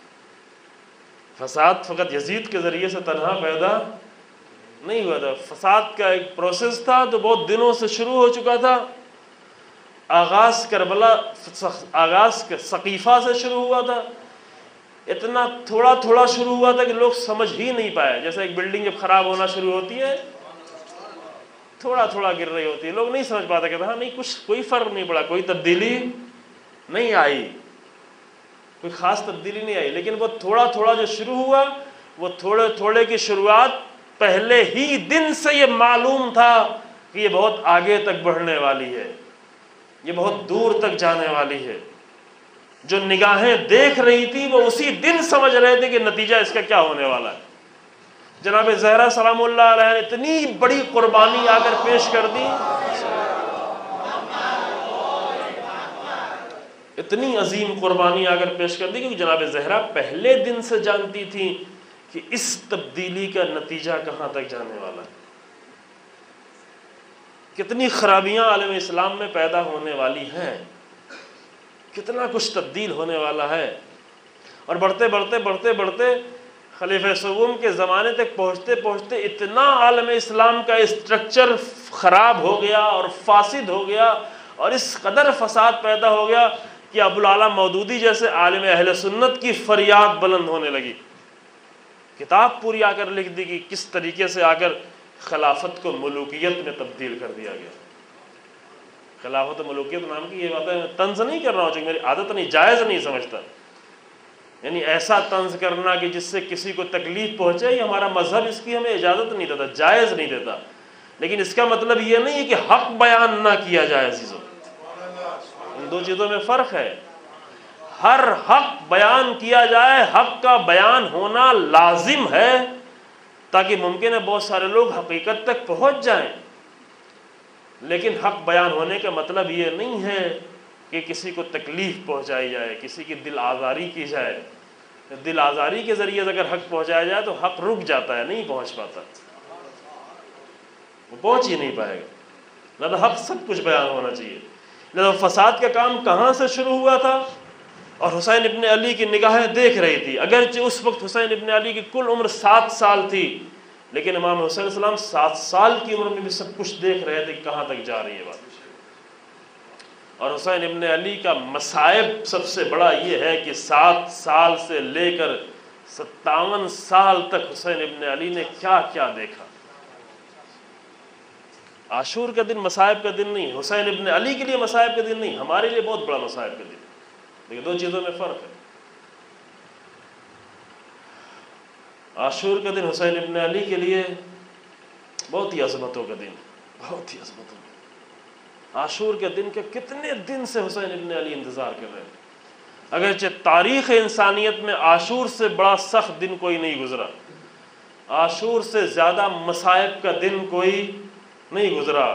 فساد فقط یزید کے ذریعے سے تنہا پیدا نہیں ہوا تھا، فساد کا ایک پروسیس تھا جو بہت دنوں سے شروع ہو چکا تھا۔ آغاز کربلا، آغاز سقیفہ سے شروع ہوا تھا، اتنا تھوڑا تھوڑا شروع ہوا تھا کہ لوگ سمجھ ہی نہیں پائے۔ جیسے ایک بلڈنگ جب خراب ہونا شروع ہوتی ہے، تھوڑا تھوڑا گر رہی ہوتی ہے، لوگ نہیں سمجھ پاتے، کہتے ہاں نہیں کچھ کوئی فرق نہیں پڑا، کوئی تبدیلی نہیں آئی، کوئی خاص تبدیلی نہیں آئی، لیکن وہ تھوڑا تھوڑا جو شروع ہوا، وہ تھوڑے تھوڑے کی شروعات پہلے ہی دن سے یہ معلوم تھا کہ یہ بہت آگے تک بڑھنے والی ہے، یہ بہت دور تک جانے والی ہے۔ جو نگاہیں دیکھ رہی تھی وہ اسی دن سمجھ رہے تھے کہ نتیجہ اس کا کیا ہونے والا ہے۔ جناب زہرا سلام اللہ علیہ نے اتنی بڑی قربانی آ کر پیش کر دی، اتنی عظیم قربانی آ کر پیش کر دی، کیونکہ جناب زہرا پہلے دن سے جانتی تھی کہ اس تبدیلی کا نتیجہ کہاں تک جانے والا ہے، کتنی خرابیاں عالم اسلام میں پیدا ہونے والی ہیں، کتنا کچھ تبدیل ہونے والا ہے، اور بڑھتے بڑھتے بڑھتے بڑھتے خلیفہ سوم کے زمانے تک پہنچتے پہنچتے اتنا عالم اسلام کا اسٹرکچر خراب ہو گیا اور فاسد ہو گیا، اور اس قدر فساد پیدا ہو گیا کہ ابوالعلا مودودی جیسے عالم اہل سنت کی فریاد بلند ہونے لگی، کتاب پوری آ کر لکھ دی کہ کس طریقے سے آ کر خلافت کو ملوکیت میں تبدیل کر دیا گیا۔ خلافت و ملوکیت نام کی یہ بات ہے، طنز نہیں کر رہا ہوں چونکہ میری عادت نہیں، جائز نہیں سمجھتا، یعنی ایسا طنز کرنا کہ جس سے کسی کو تکلیف پہنچے، یہ ہمارا مذہب اس کی ہمیں اجازت نہیں دیتا، جائز نہیں دیتا، لیکن اس کا مطلب یہ نہیں ہے کہ حق بیان نہ کیا جائے عزیزوں، ان دو چیزوں میں فرق ہے۔ ہر حق بیان کیا جائے، حق کا بیان ہونا لازم ہے تاکہ ممکن ہے بہت سارے لوگ حقیقت تک پہنچ جائیں، لیکن حق بیان ہونے کا مطلب یہ نہیں ہے کہ کسی کو تکلیف پہنچائی جائے، کسی کی دل آزاری کی جائے۔ دل آزاری کے ذریعے اگر حق پہنچایا جائے تو حق رک جاتا ہے، نہیں پہنچ پاتا، وہ پہنچ ہی نہیں پائے گا۔ لہذا حق سب کچھ بیان ہونا چاہیے۔ لہذا فساد کا کام کہاں سے شروع ہوا تھا؟ اور حسین ابن علی کی نگاہیں دیکھ رہی تھی، اگرچہ اس وقت حسین ابن علی کی کل عمر سات سال تھی، لیکن امام حسین علیہ السلام سات سال کی عمر میں بھی سب کچھ دیکھ رہے تھے کہاں تک جا رہی ہے بات۔ اور حسین ابن علی کا مصائب سب سے بڑا یہ ہے کہ سات سال سے لے کر ستاون سال تک حسین ابن علی نے کیا کیا دیکھا۔ عاشور کا دن مصائب کا دن نہیں، حسین ابن علی کے لیے مصائب کا دن نہیں، ہمارے لیے بہت بڑا مصائب کا دن، لیکن دو چیزوں میں فرق ہے۔ عاشور کا دن حسین ابن علی کے لیے بہت ہی عظمتوں کا دن، بہت ہی عظمتوں کا۔ عاشور کے دن کے کتنے دن سے حسین ابن علی انتظار کر رہے ہیں، اگرچہ تاریخ انسانیت میں عاشور سے بڑا سخت دن کوئی نہیں گزرا، عاشور سے زیادہ مصائب کا دن کوئی نہیں گزرا،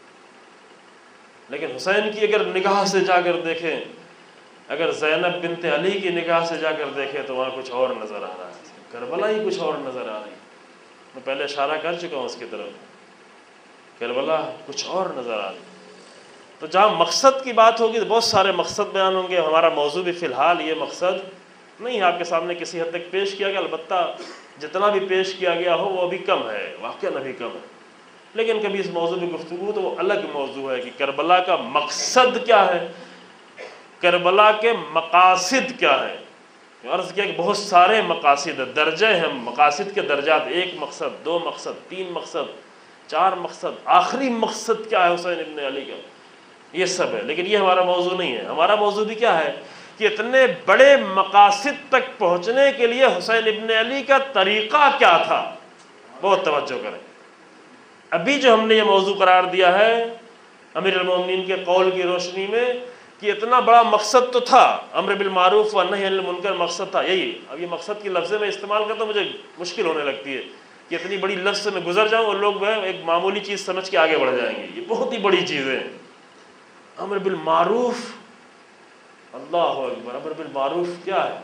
لیکن حسین کی اگر نگاہ سے جا کر دیکھیں، اگر زینب بنت علی کی نگاہ سے جا کر دیکھیں تو وہاں کچھ اور نظر آ رہا ہے، کربلا ہی کچھ اور نظر آ رہی ہے۔ میں پہلے اشارہ کر چکا ہوں اس کی طرف، کربلا کچھ اور نظر آ رہی ہے۔ تو جہاں مقصد کی بات ہوگی تو بہت سارے مقصد بیان ہوں گے، ہمارا موضوع بھی فی الحال یہ مقصد نہیں آپ کے سامنے کسی حد تک پیش کیا گیا، البتہ جتنا بھی پیش کیا گیا ہو وہ ابھی کم ہے، واقعاً ابھی کم ہے، لیکن کبھی اس موضوع میں گفتگو تو وہ الگ موضوع ہے کہ کربلا کا مقصد کیا ہے، کربلا کے مقاصد کیا ہے۔ عرض کیا کہ بہت سارے مقاصد درجے ہیں، مقاصد کے درجات، ایک مقصد، دو مقصد، تین مقصد، چار مقصد، آخری مقصد کیا ہے حسین ابن علی کا، یہ سب ہے، لیکن یہ ہمارا موضوع نہیں ہے۔ ہمارا موضوع بھی کیا ہے کہ اتنے بڑے مقاصد تک پہنچنے کے لیے حسین ابن علی کا طریقہ کیا تھا، بہت توجہ کریں۔ ابھی جو ہم نے یہ موضوع قرار دیا ہے امیر المومنین کے قول کی روشنی میں کہ اتنا بڑا مقصد تو تھا، امر بالمعروف و نہی عن المنکر مقصد تھا، یہی اب یہ مقصد کی لفظ میں استعمال کرتا ہوں، مجھے مشکل ہونے لگتی ہے کہ اتنی بڑی لفظ سے میں گزر جاؤں اور لوگ وہ ایک معمولی چیز سمجھ کے آگے بڑھ جائیں گے، یہ بہت ہی بڑی چیزیں ہیں۔ امر بالمعروف، اللہ اکبر، امر بالمعروف کیا ہے؟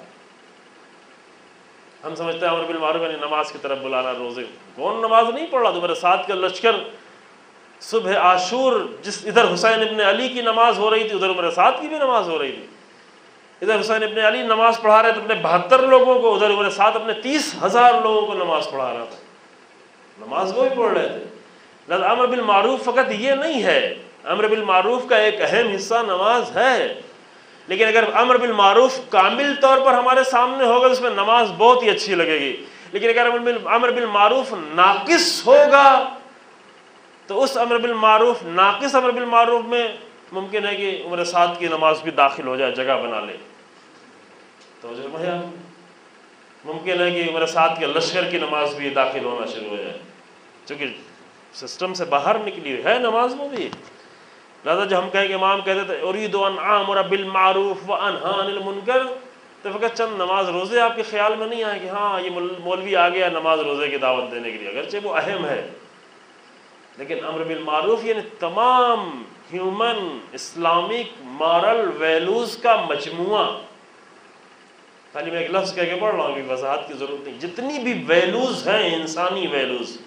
ہم سمجھتے ہیں امر بالمعروف یعنی نماز کی طرف بلانا، روزے، کون نماز نہیں پڑھ رہا؟ تو میرے ساتھ کا لشکر صبح عاشور جس ادھر حسین ابن علی کی نماز ہو رہی تھی ادھر عمر سعد کی بھی نماز ہو رہی تھی، ادھر حسین ابن علی نماز پڑھا رہے تھے اپنے بہتر لوگوں کو، ادھر عمر سعد اپنے تیس ہزار لوگوں کو نماز پڑھا رہا تھا، نماز وہ بھی پڑھ رہے تھے۔ لہذا امر بالمعروف فقط یہ نہیں ہے، امر بالمعروف کا ایک اہم حصہ نماز ہے، لیکن اگر امر بالمعروف کامل طور پر ہمارے سامنے ہوگا تو اس میں نماز بہت ہی اچھی لگے گی، لیکن اگر امر بالمعروف ناقص ہوگا تو اس امر بالمعروف ناقص امر بالمعروف میں ممکن ہے کہ عمر سعد کی نماز بھی داخل ہو جائے، جگہ بنا لے۔ تو ممکن ہے کہ میرے ساتھ کے لشکر کی نماز بھی داخل ہونا شروع ہو جائے، چونکہ سسٹم سے باہر نکلی ہوئی ہے نماز میں بھی۔ لہٰذا جو ہم کہیں کہ امام کہتے تھے ارید ان آمر بالمعروف وانہی عن المنکر، تو فقط چند نماز روزے آپ کے خیال میں نہیں آئے کہ ہاں یہ مولوی آ گیا نماز روزے کی دعوت دینے کے لیے، اگرچہ وہ اہم ہے، لیکن امر بالمعروف یعنی تمام ہیومن اسلامک مارل ویلوز کا مجموعہ۔ خالی میں ایک لفظ کہہ کے پڑھ رہا ہوں کہ وضاحت کی ضرورت نہیں، جتنی بھی ویلوز ہیں انسانی ویلوز،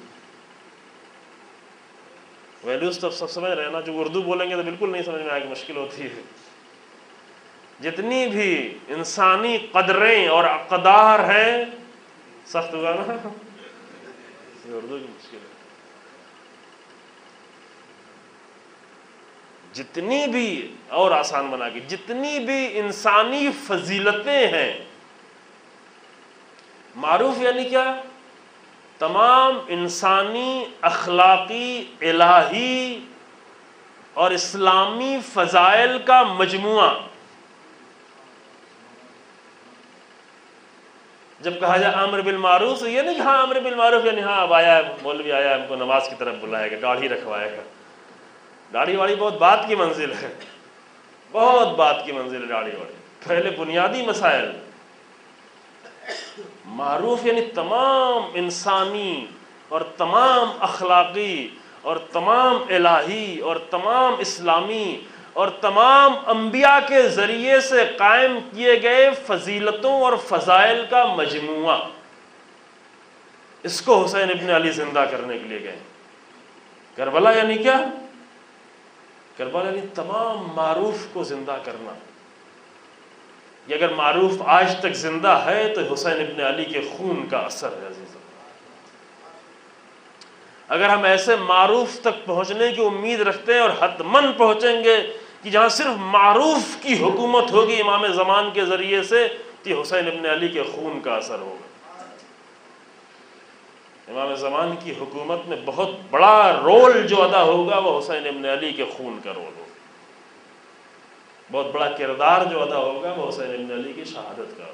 ویلوز تو سب سمجھ رہے ہیں نا، جو اردو بولیں گے تو بالکل نہیں سمجھ میں آئے گی، مشکل ہوتی ہے۔ جتنی بھی انسانی قدریں اور اقدار ہیں، سخت ہوا نا یہ اردو کی مشکل ہے، جتنی بھی، اور آسان بنا کے، جتنی بھی انسانی فضیلتیں ہیں، معروف یعنی کیا؟ تمام انسانی اخلاقی الہی اور اسلامی فضائل کا مجموعہ۔ جب کہا جائے امر بالمعروف تو یہ نہیں کہ ہاں امر بالمعروف یعنی ہاں اب آیا ہے مولوی آیا ہے ہم کو نماز کی طرف بلائے گا، داڑھی رکھوائے گا۔ داڑھی واڑی بہت بات کی منزل ہے، بہت بات کی منزل ہے داڑھی واڑی، پہلے بنیادی مسائل۔ معروف یعنی تمام انسانی اور تمام اخلاقی اور تمام الہی اور تمام اسلامی اور تمام انبیاء کے ذریعے سے قائم کیے گئے فضیلتوں اور فضائل کا مجموعہ۔ اس کو حسین ابن علی زندہ کرنے کے لیے گئے۔ کربلا یعنی کیا؟ کربلا یعنی تمام معروف کو زندہ کرنا۔ یہ اگر معروف آج تک زندہ ہے تو حسین ابن علی کے خون کا اثر ہے عزیزوں۔ اگر ہم ایسے معروف تک پہنچنے کی امید رکھتے ہیں اور حتماً پہنچیں گے کہ جہاں صرف معروف کی حکومت ہوگی امام زمان کے ذریعے سے، تو یہ حسین ابن علی کے خون کا اثر ہوگا۔ امام زمان کی حکومت میں بہت بڑا رول جو ادا ہوگا وہ حسین ابن علی کے خون کا رول ہوگا، بہت بڑا کردار جو ادا ہوگا وہ حسین ابن علی کی شہادت کا۔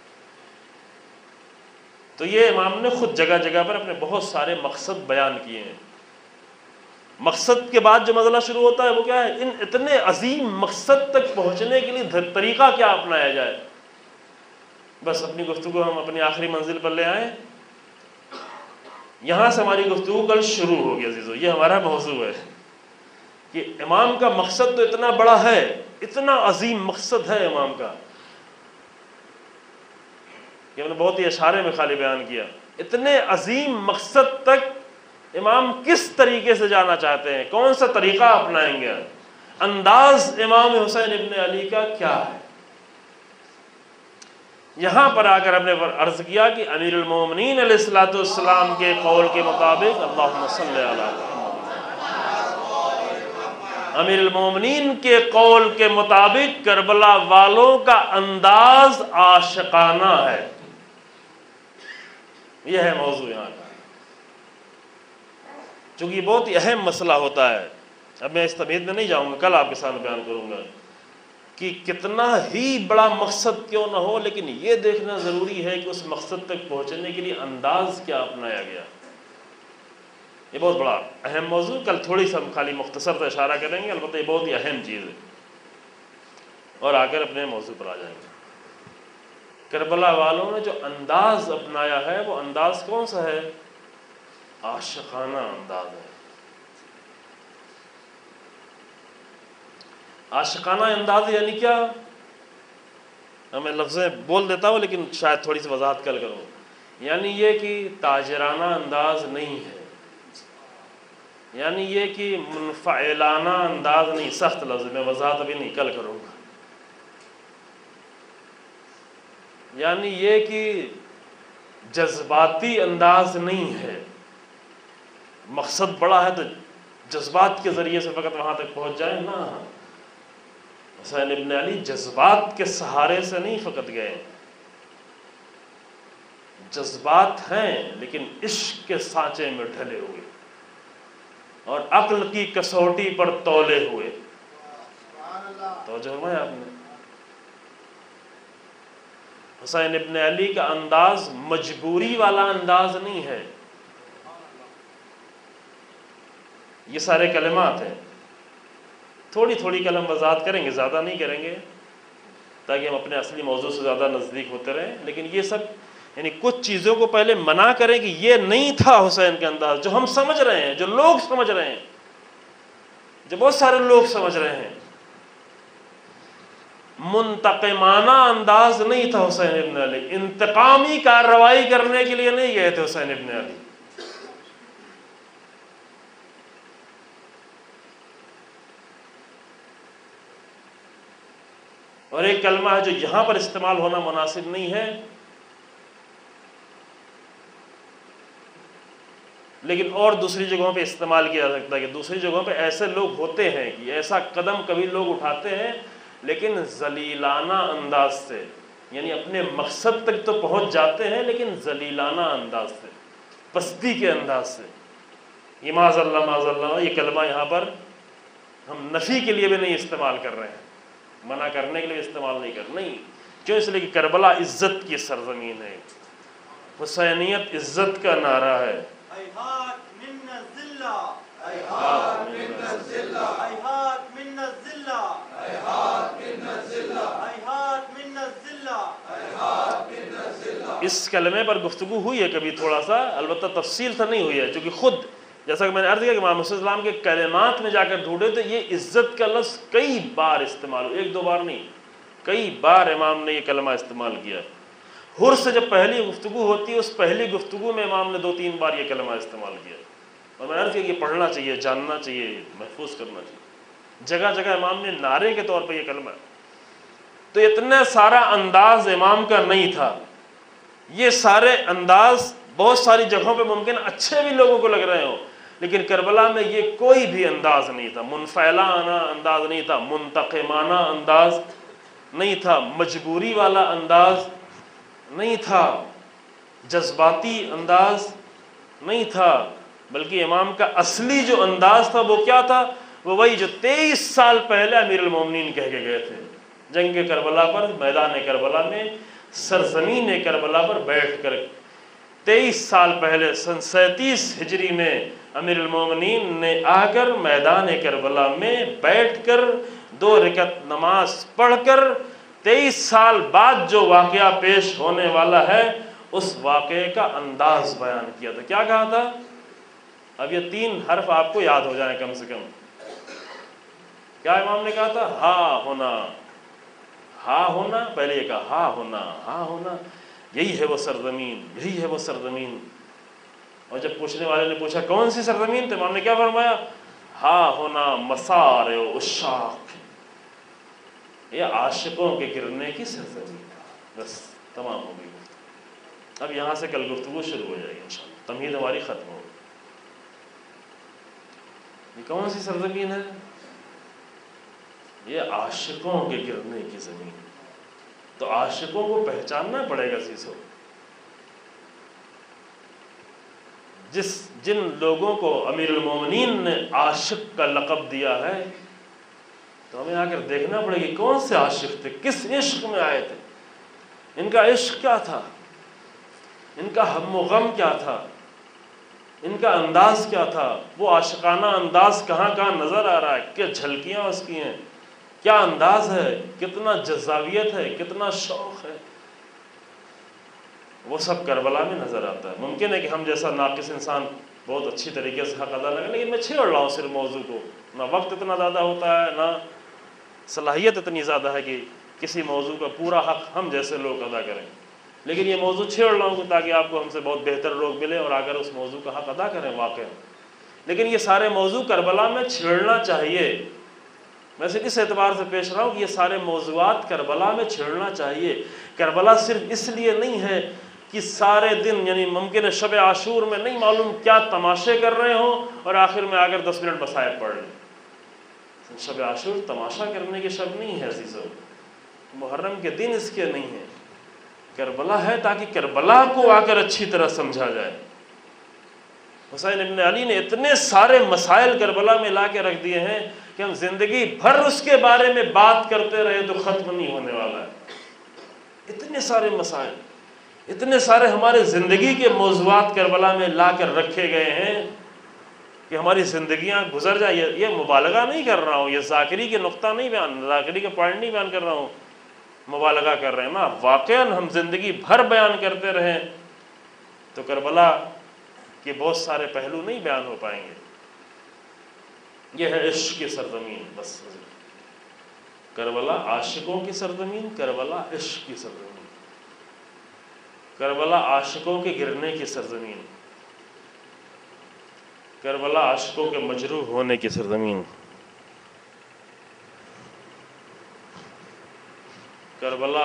تو یہ امام نے خود جگہ جگہ پر اپنے بہت سارے مقصد بیان کیے ہیں۔ مقصد کے بعد جو مسئلہ شروع ہوتا ہے وہ کیا ہے؟ ان اتنے عظیم مقصد تک پہنچنے کے لیے طریقہ کیا اپنایا جائے۔ بس اپنی گفتگو ہم اپنی آخری منزل پر لے آئیں، یہاں سے ہماری گفتگو کل شروع ہوگی عزیزو۔ یہ ہمارا موضوع ہے کہ امام کا مقصد تو اتنا بڑا ہے، اتنا عظیم مقصد ہے امام کا کہ ہم نے بہت ہی اشارے میں خالی بیان کیا۔ اتنے عظیم مقصد تک امام کس طریقے سے جانا چاہتے ہیں، کون سا طریقہ اپنائیں گے، انداز امام حسین ابن علی کا کیا ہے۔ یہاں پر آ کر ہم نے عرض کیا کہ امیر المومنین علیہ الصلوۃ والسلام کے قول کے مطابق، اللہم صلی علی امیر المومنین کے قول کے مطابق کربلا والوں کا انداز عاشقانہ ہے۔ یہ ہے موضوع یہاں کا، چونکہ یہ بہت ہی اہم مسئلہ ہوتا ہے۔ اب میں اس تمہید میں نہیں جاؤں گا، کل آپ کے سامنے بیان کروں گا کہ کتنا ہی بڑا مقصد کیوں نہ ہو، لیکن یہ دیکھنا ضروری ہے کہ اس مقصد تک پہنچنے کے لیے انداز کیا اپنایا گیا۔ یہ بہت بڑا اہم موضوع، کل تھوڑی سا ہم خالی مختصر تو اشارہ کریں گے، البتہ یہ بہت ہی اہم چیز ہے، اور آ کر اپنے موضوع پر آ جائیں گے۔ کربلا والوں نے جو انداز اپنایا ہے وہ انداز کون سا ہے؟ عاشقانہ انداز ہے۔ عاشقانہ انداز یعنی کیا؟ میں لفظیں بول دیتا ہوں لیکن شاید تھوڑی سی وضاحت کل کروں۔ یعنی یہ کہ تاجرانہ انداز نہیں ہے، یعنی یہ کہ منفعلانہ انداز نہیں، سخت لفظ میں وضاحت ابھی نہیں، کل کروں گا۔ یعنی یہ کہ جذباتی انداز نہیں ہے، مقصد بڑا ہے تو جذبات کے ذریعے سے فقط وہاں تک پہنچ جائے نا۔ حسین ابن علی جذبات کے سہارے سے نہیں فقط گئے، جذبات ہیں لیکن عشق کے سانچے میں ڈھلے ہوئے اور عقل کی کسوٹی پر تولے ہوئے۔ توجہ فرمایا آپ نے؟ حسین ابن علی کا انداز مجبوری والا انداز نہیں ہے. یہ سارے کلمات ہیں، تھوڑی تھوڑی کلم وضاحت کریں گے، زیادہ نہیں کریں گے تاکہ ہم اپنے اصلی موضوع سے زیادہ نزدیک ہوتے رہیں. لیکن یہ سب یعنی کچھ چیزوں کو پہلے منع کریں کہ یہ نہیں تھا حسین کا انداز، جو ہم سمجھ رہے ہیں، جو لوگ سمجھ رہے ہیں، جو بہت سارے لوگ سمجھ رہے ہیں. منتقمانہ انداز نہیں تھا حسین ابن علی، انتقامی کارروائی کرنے کے لیے نہیں گئے تھے حسین ابن علی. اور ایک کلمہ ہے جو یہاں پر استعمال ہونا مناسب نہیں ہے، لیکن اور دوسری جگہوں پہ استعمال کیا جا سکتا ہے. کہ دوسری جگہوں پہ ایسے لوگ ہوتے ہیں کہ ایسا قدم کبھی لوگ اٹھاتے ہیں لیکن ذلیلانہ انداز سے، یعنی اپنے مقصد تک تو پہنچ جاتے ہیں لیکن ذلیلانہ انداز سے، پستی کے انداز سے. یہ معاذ اللہ معاذ اللہ، یہ کلمہ یہاں پر ہم نفی کے لیے بھی نہیں استعمال کر رہے ہیں، منع کرنے کے لیے استعمال نہیں کر نہیں. کیوں؟ اس لیے کہ کربلا عزت کی سرزمین ہے، حسینیت عزت کا نعرہ ہے. اس کلمے پر گفتگو ہوئی ہے کبھی تھوڑا سا، البتہ تفصیل سے نہیں ہوئی ہے، چونکہ خود جیسا کہ میں نے عرض کیا کہ امام حسین السلام کے کلمات میں جا کر ڈھونڈے تو یہ عزت کا لفظ کئی بار استعمال ہو، ایک دو بار نہیں، کئی بار امام نے یہ کلمہ استعمال کیا. حر سے جب پہلی گفتگو ہوتی ہے، اس پہلی گفتگو میں امام نے دو تین بار یہ کلمہ استعمال کیا. اور میں نے عرض کیا کہ پڑھنا چاہیے، جاننا چاہیے، محفوظ کرنا چاہیے. جگہ جگہ امام نے نعرے کے طور پہ یہ کلمہ. تو اتنا سارا انداز امام کا نہیں تھا. یہ سارے انداز بہت ساری جگہوں پہ ممکن اچھے بھی لوگوں کو لگ رہے ہوں، لیکن کربلا میں یہ کوئی بھی انداز نہیں تھا. منفعلانہ انداز نہیں تھا، منتقمانہ انداز نہیں تھا، مجبوری والا انداز نہیں تھا، جذباتی انداز نہیں تھا. بلکہ امام کا اصلی جو انداز تھا وہ کیا تھا؟ وہ وہی جو تیئیس سال پہلے امیر المومنین کہہ کے گئے تھے، جنگ کربلا پر، میدان کربلا میں، سرزمین کربلا پر بیٹھ کر. تیئیس سال پہلے سن سینتیس ہجری میں امیر المومنین نے آ کر میدان کربلا میں بیٹھ کر دو رکعت نماز پڑھ کر تیئیس سال بعد جو واقعہ پیش ہونے والا ہے اس واقعے کا انداز بیان کیا تھا. کیا کہا تھا؟ اب یہ تین حرف آپ کو یاد ہو جائیں کم سے کم. کیا امام نے کہا تھا؟ ہا ہونا، ہا ہونا. پہلے یہ کہا ہا ہونا، ہا ہونا، یہی ہے وہ سرزمین، یہی ہے وہ سرزمین. اور جب پوچھنے والے نے پوچھا کون سی سرزمین، تو امام نے کیا فرمایا؟ ہا ہونا مسار عشاق، یہ عاشقوں کے گرنے کی سرزمین. بس تمام ہو گئی گفتگو. اب یہاں سے کل گفتگو شروع ہو جائے گی انشاءاللہ، تمہید ہماری ختم ہوگی. یہ کون سی سرزمین ہے؟ یہ عاشقوں کے گرنے کی زمین. تو عاشقوں کو پہچاننا پڑے گا سیسو. جس جن لوگوں کو امیر المومنین نے عاشق کا لقب دیا ہے، تو ہمیں آ کر دیکھنا پڑے گا کون سے عاشق تھے، کس عشق میں آئے تھے، ان کا عشق کیا تھا، ان کا ہم و غم کیا تھا، ان کا انداز کیا تھا. وہ عاشقانہ انداز کہاں کہاں نظر آ رہا ہے، کیا جھلکیاں اس کی ہیں، کیا انداز ہے، کتنا جذابیت ہے، کتنا شوق ہے، وہ سب کربلا میں نظر آتا ہے. ممکن ہے کہ ہم جیسا ناقص انسان بہت اچھی طریقے سے حق ادا لگے، لیکن میں چھیڑ رہا ہوں صرف موضوع کو. نہ وقت اتنا زیادہ ہوتا ہے، نہ صلاحیت اتنی زیادہ ہے کہ کسی موضوع کا پورا حق ہم جیسے لوگ ادا کریں. لیکن یہ موضوع چھیڑ رہا ہوں تاکہ آپ کو ہم سے بہت بہتر لوگ ملے اور آ کر اس موضوع کا حق ادا کریں واقعا. لیکن یہ سارے موضوع کربلا میں چھیڑنا چاہیے. میں صرف اس اعتبار سے پیش رہا ہوں کہ یہ سارے موضوعات کربلا میں چھیڑنا چاہیے. کربلا صرف اس لیے نہیں ہے کہ سارے دن، یعنی ممکن ہے شب عاشور میں نہیں معلوم کیا تماشے کر رہے ہوں اور آخر میں آ کر دس منٹ مسائل پڑھ لیں. شب عاشور تماشا کرنے کی شب نہیں ہے عزیزو، محرم کے دن اس کے نہیں ہیں. کربلا ہے تاکہ کربلا کو آ کر اچھی طرح سمجھا جائے. حسین ابن علی نے اتنے سارے مسائل کربلا میں لا کے رکھ دیے ہیں کہ ہم زندگی بھر اس کے بارے میں بات کرتے رہے تو ختم نہیں ہونے والا ہے. اتنے سارے مسائل، اتنے سارے ہمارے زندگی کے موضوعات کربلا میں لا کر رکھے گئے ہیں کہ ہماری زندگیاں گزر جائیں. یہ مبالغہ نہیں کر رہا ہوں، یہ ذاکری کے نقطہ نہیں بیان، ذاکری کے پوائنٹ نہیں بیان کر رہا ہوں، مبالغہ کر رہے ہیں نا. واقعاً ہم زندگی بھر بیان کرتے رہیں تو کربلا کے بہت سارے پہلو نہیں بیان ہو پائیں گے. یہ ہے عشق کی سرزمین. بس کربلا عاشقوں کی سرزمین، کربلا عشق کی سرزمین، کربلا عاشقوں کے گرنے کی سرزمین، کربلا عاشقوں کے مجروح ہونے کی سرزمین. کربلا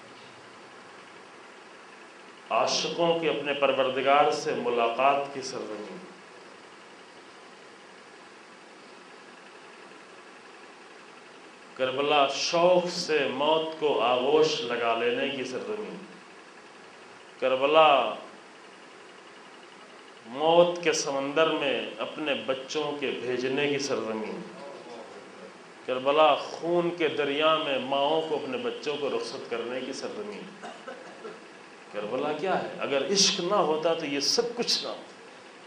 عاشقوں کے اپنے پروردگار سے ملاقات کی سرزمین. کربلا شوق سے موت کو آغوش لگا لینے کی سرزمین. کربلا موت کے سمندر میں اپنے بچوں کے بھیجنے کی سرزمین. کربلا خون کے دریا میں ماؤں کو اپنے بچوں کو رخصت کرنے کی سرزمین. کربلا کیا ہے؟ اگر عشق نہ ہوتا تو یہ سب کچھ نہ ہوتا.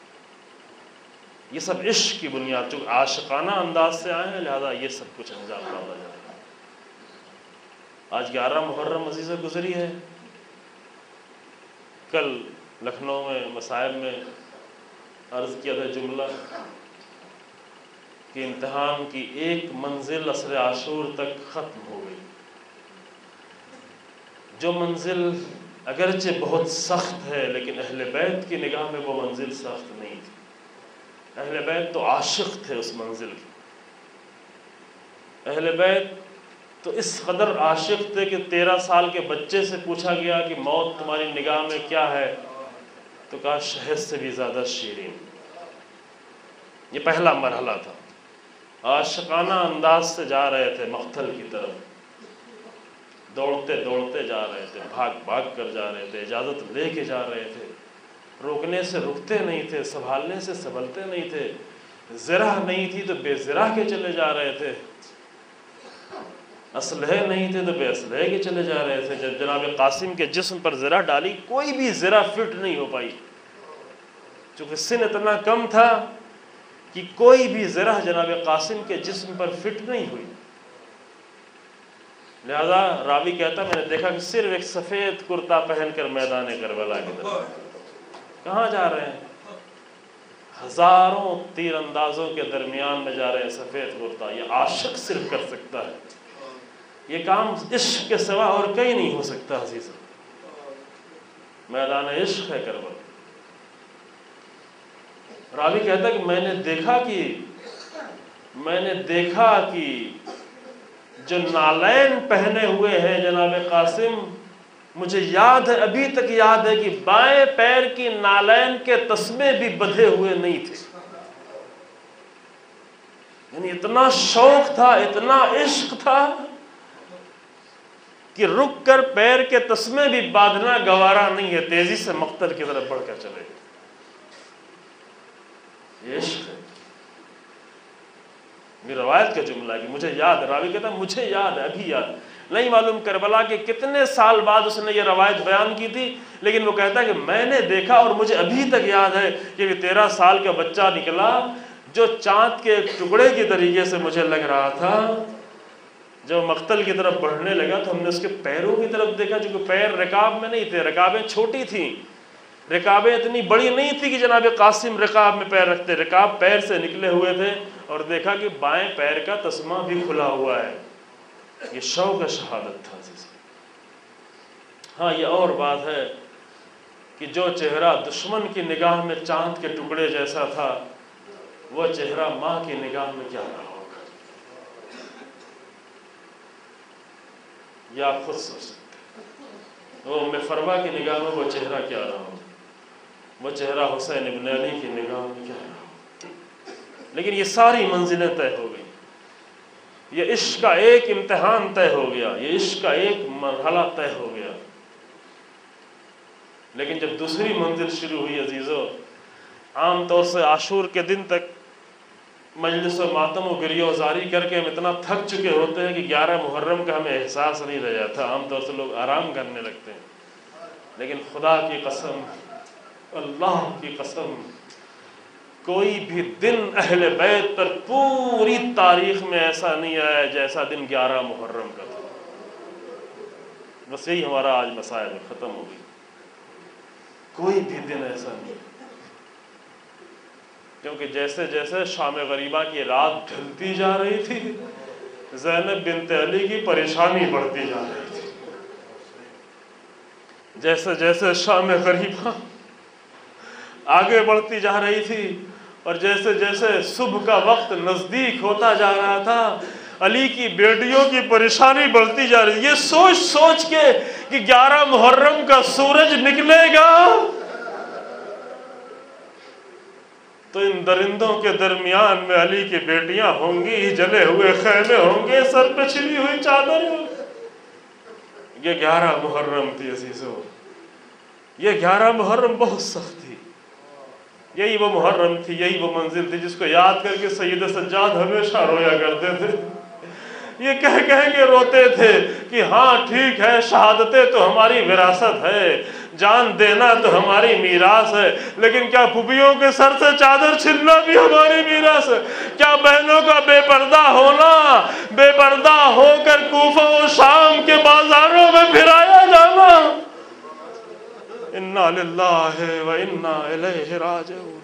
یہ سب عشق کی بنیاد، چونکہ عاشقانہ انداز سے آئے ہیں لہذا یہ سب کچھ انجام پایا جائے گا. آج گیارہ محرم عزیزہ گزری ہے. کل لکھنؤ میں مصائب میں عرض کیا تھا جملہ کہ امتحان کی ایک منزل عصر عاشور تک ختم ہو گئی. جو منزل اگرچہ بہت سخت ہے لیکن اہل بیت کی نگاہ میں وہ منزل سخت نہیں تھی. اہل بیت تو عاشق تھے اس منزل کے. اہل بیت تو اس قدر عاشق تھے کہ تیرہ سال کے بچے سے پوچھا گیا کہ موت تمہاری نگاہ میں کیا ہے تو کہا شہد سے بھی زیادہ شیرین. یہ پہلا مرحلہ تھا. عاشقانہ انداز سے جا رہے تھے مقتل کی طرف، دوڑتے دوڑتے جا رہے تھے، بھاگ بھاگ کر جا رہے تھے، اجازت لے کے جا رہے تھے، روکنے سے رکتے نہیں تھے، سنبھالنے سے سنبھلتے نہیں تھے. زرہ نہیں تھی تو بے زرہ کے چلے جا رہے تھے، اسلحے نہیں تھے تو بے اسلحے کے چلے جا رہے تھے. جب جناب قاسم کے جسم پر زرہ ڈالی کوئی بھی زرہ فٹ نہیں ہو پائی، چونکہ سن اتنا کم تھا کہ کوئی بھی زرہ جناب قاسم کے جسم پر فٹ نہیں ہوئی. لہذا راوی کہتا میں نے دیکھا کہ صرف ایک سفید کرتا پہن کر میدان کربلا کی طرف کہاں جا رہے ہیں؟ ہزاروں تیر اندازوں کے درمیان میں جا رہے ہیں سفید کرتا. یہ عاشق صرف کر سکتا ہے. یہ کام عشق کے سوا اور کہیں نہیں ہو سکتا. عزیز میدان عشق ہے کربلا. راوی کہتا کہ میں نے دیکھا کہ میں نے دیکھا کہ جو نالین پہنے ہوئے ہیں جناب قاسم، مجھے یاد ہے، ابھی تک یاد ہے کہ بائیں پیر کی نالین کے تسمے بھی بدھے ہوئے نہیں تھے. یعنی اتنا شوق تھا، اتنا عشق تھا کہ رک کر پیر کے تسمے بھی باندھنا گوارا نہیں ہے، تیزی سے مقتل کی طرف بڑھ کر چلے گئے. یہ عشق ہے. میری روایت کا جملہ ہے کہ مجھے یاد ہے. راوی کہتا ہے مجھے یاد ہے، ابھی یاد. نہیں معلوم کربلا کے کتنے سال بعد اس نے یہ روایت بیان کی تھی، لیکن وہ کہتا ہے کہ میں نے دیکھا اور مجھے ابھی تک یاد ہے کہ تیرہ سال کا بچہ نکلا جو چاند کے ایک ٹکڑے کی طریقے سے مجھے لگ رہا تھا. جب مقتل کی طرف بڑھنے لگا تو ہم نے اس کے پیروں کی طرف دیکھا، چونکہ پیر رکاب میں نہیں تھے، رکابیں چھوٹی تھیں، رکابیں اتنی بڑی نہیں تھی کہ جناب قاسم رکاب میں پیر رکھتے. رکاب پیر سے نکلے ہوئے تھے اور دیکھا کہ بائیں پیر کا تسمہ بھی کھلا ہوا ہے. یہ شوق شہادت تھا. ہاں یہ اور بات ہے کہ جو چہرہ دشمن کی نگاہ میں چاند کے ٹکڑے جیسا تھا وہ چہرہ ماں کی نگاہ میں کیا رہا ہوگا. یا خود سوچ سکتے وہ ام فروا کی نگاہ میں وہ چہرہ کیا رہا ہوگا، وہ چہرہ حسین ابن علی کی نگاہ میں کیا رہا ہوگا. لیکن یہ ساری منزلیں طے ہو گئی. یہ عشق کا ایک امتحان طے ہو گیا، یہ عشق کا ایک مرحلہ طے ہو گیا. لیکن جب دوسری منزل شروع ہوئی عزیزو، عام طور سے عاشور کے دن تک مجلس و ماتم و گریہ وزاری کر کے ہم اتنا تھک چکے ہوتے ہیں کہ گیارہ محرم کا ہمیں احساس نہیں رہ جاتا. عام طور سے لوگ آرام کرنے لگتے ہیں، لیکن خدا کی قسم، اللہ کی قسم، کوئی بھی دن اہل بیت پر پوری تاریخ میں ایسا نہیں آیا جیسا دن گیارہ محرم کا تھا. بس یہی ہمارا آج مسائل ختم ہو گئی. کوئی بھی دن ایسا نہیں، کیونکہ جیسے جیسے شام غریبہ کی رات ڈھلتی جا رہی تھی، زینب بنت علی کی پریشانی بڑھتی جا رہی تھی. جیسے جیسے شام غریبہ آگے بڑھتی جا رہی تھی اور جیسے جیسے صبح کا وقت نزدیک ہوتا جا رہا تھا، علی کی بیٹیوں کی پریشانی بڑھتی جا رہی. یہ سوچ سوچ کے کہ گیارہ محرم کا سورج نکلے گا تو ان درندوں کے درمیان میں علی کی بیٹیاں ہوں گی، جلے ہوئے خیمے ہوں گے، سر پہ چھلی ہوئی چادر. یہ گیارہ محرم تھی عزیزو، یہ گیارہ محرم بہت سخت تھی. یہی وہ محرم تھی، یہی وہ منزل تھی جس کو یاد کر کے سید سجاد ہمیشہ رویا کرتے تھے. یہ کہہ کہہ کے روتے تھے کہ ہاں ٹھیک ہے، شہادتیں تو ہماری وراثت ہے، جان دینا تو ہماری میراث ہے، لیکن کیا پھوپھیوں کے سر سے چادر چھلنا بھی ہماری میراث ہے؟ کیا بہنوں کا بے پردہ ہونا، بے پردہ ہو کر کوفہ و شام کے بازاروں میں پھرایا جانا؟ انا للہ و انا الیہ راجعون.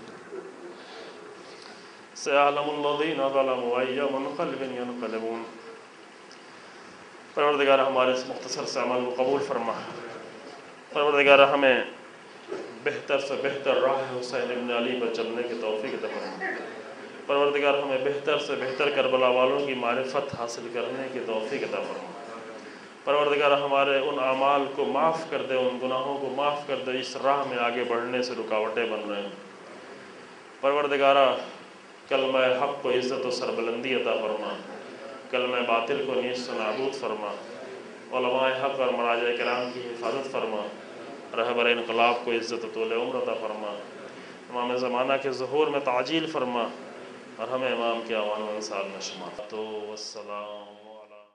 سیعلم الذین ظلموا ای منقلب ینقلبون. پروردگار ہمارے اس مختصر سے عمل کو قبول فرما. پروردگار ہمیں بہتر سے بہتر راہ حسین ابن علی پر چلنے کی توفیق عطا فرما. پروردگار ہمیں بہتر سے بہتر کربلا والوں کی معرفت حاصل کرنے کی توفیق عطا فرما. پروردگار ہمارے ان اعمال کو معاف کر دے، ان گناہوں کو معاف کر دے اس راہ میں آگے بڑھنے سے رکاوٹیں بن رہے ہیں. پروردگارہ کلمہ حق کو عزت و سربلندی عطا فرما، کلمہ باطل کو نیست و نابود فرما، علماء حق اور مراجع کرام کی حفاظت فرما، رہبر انقلاب کو عزت و طول عمر عطا فرما، امام زمانہ کے ظہور میں تعجیل فرما اور ہمیں امام کے اعوان و انصار میں شمار. تو والسلام.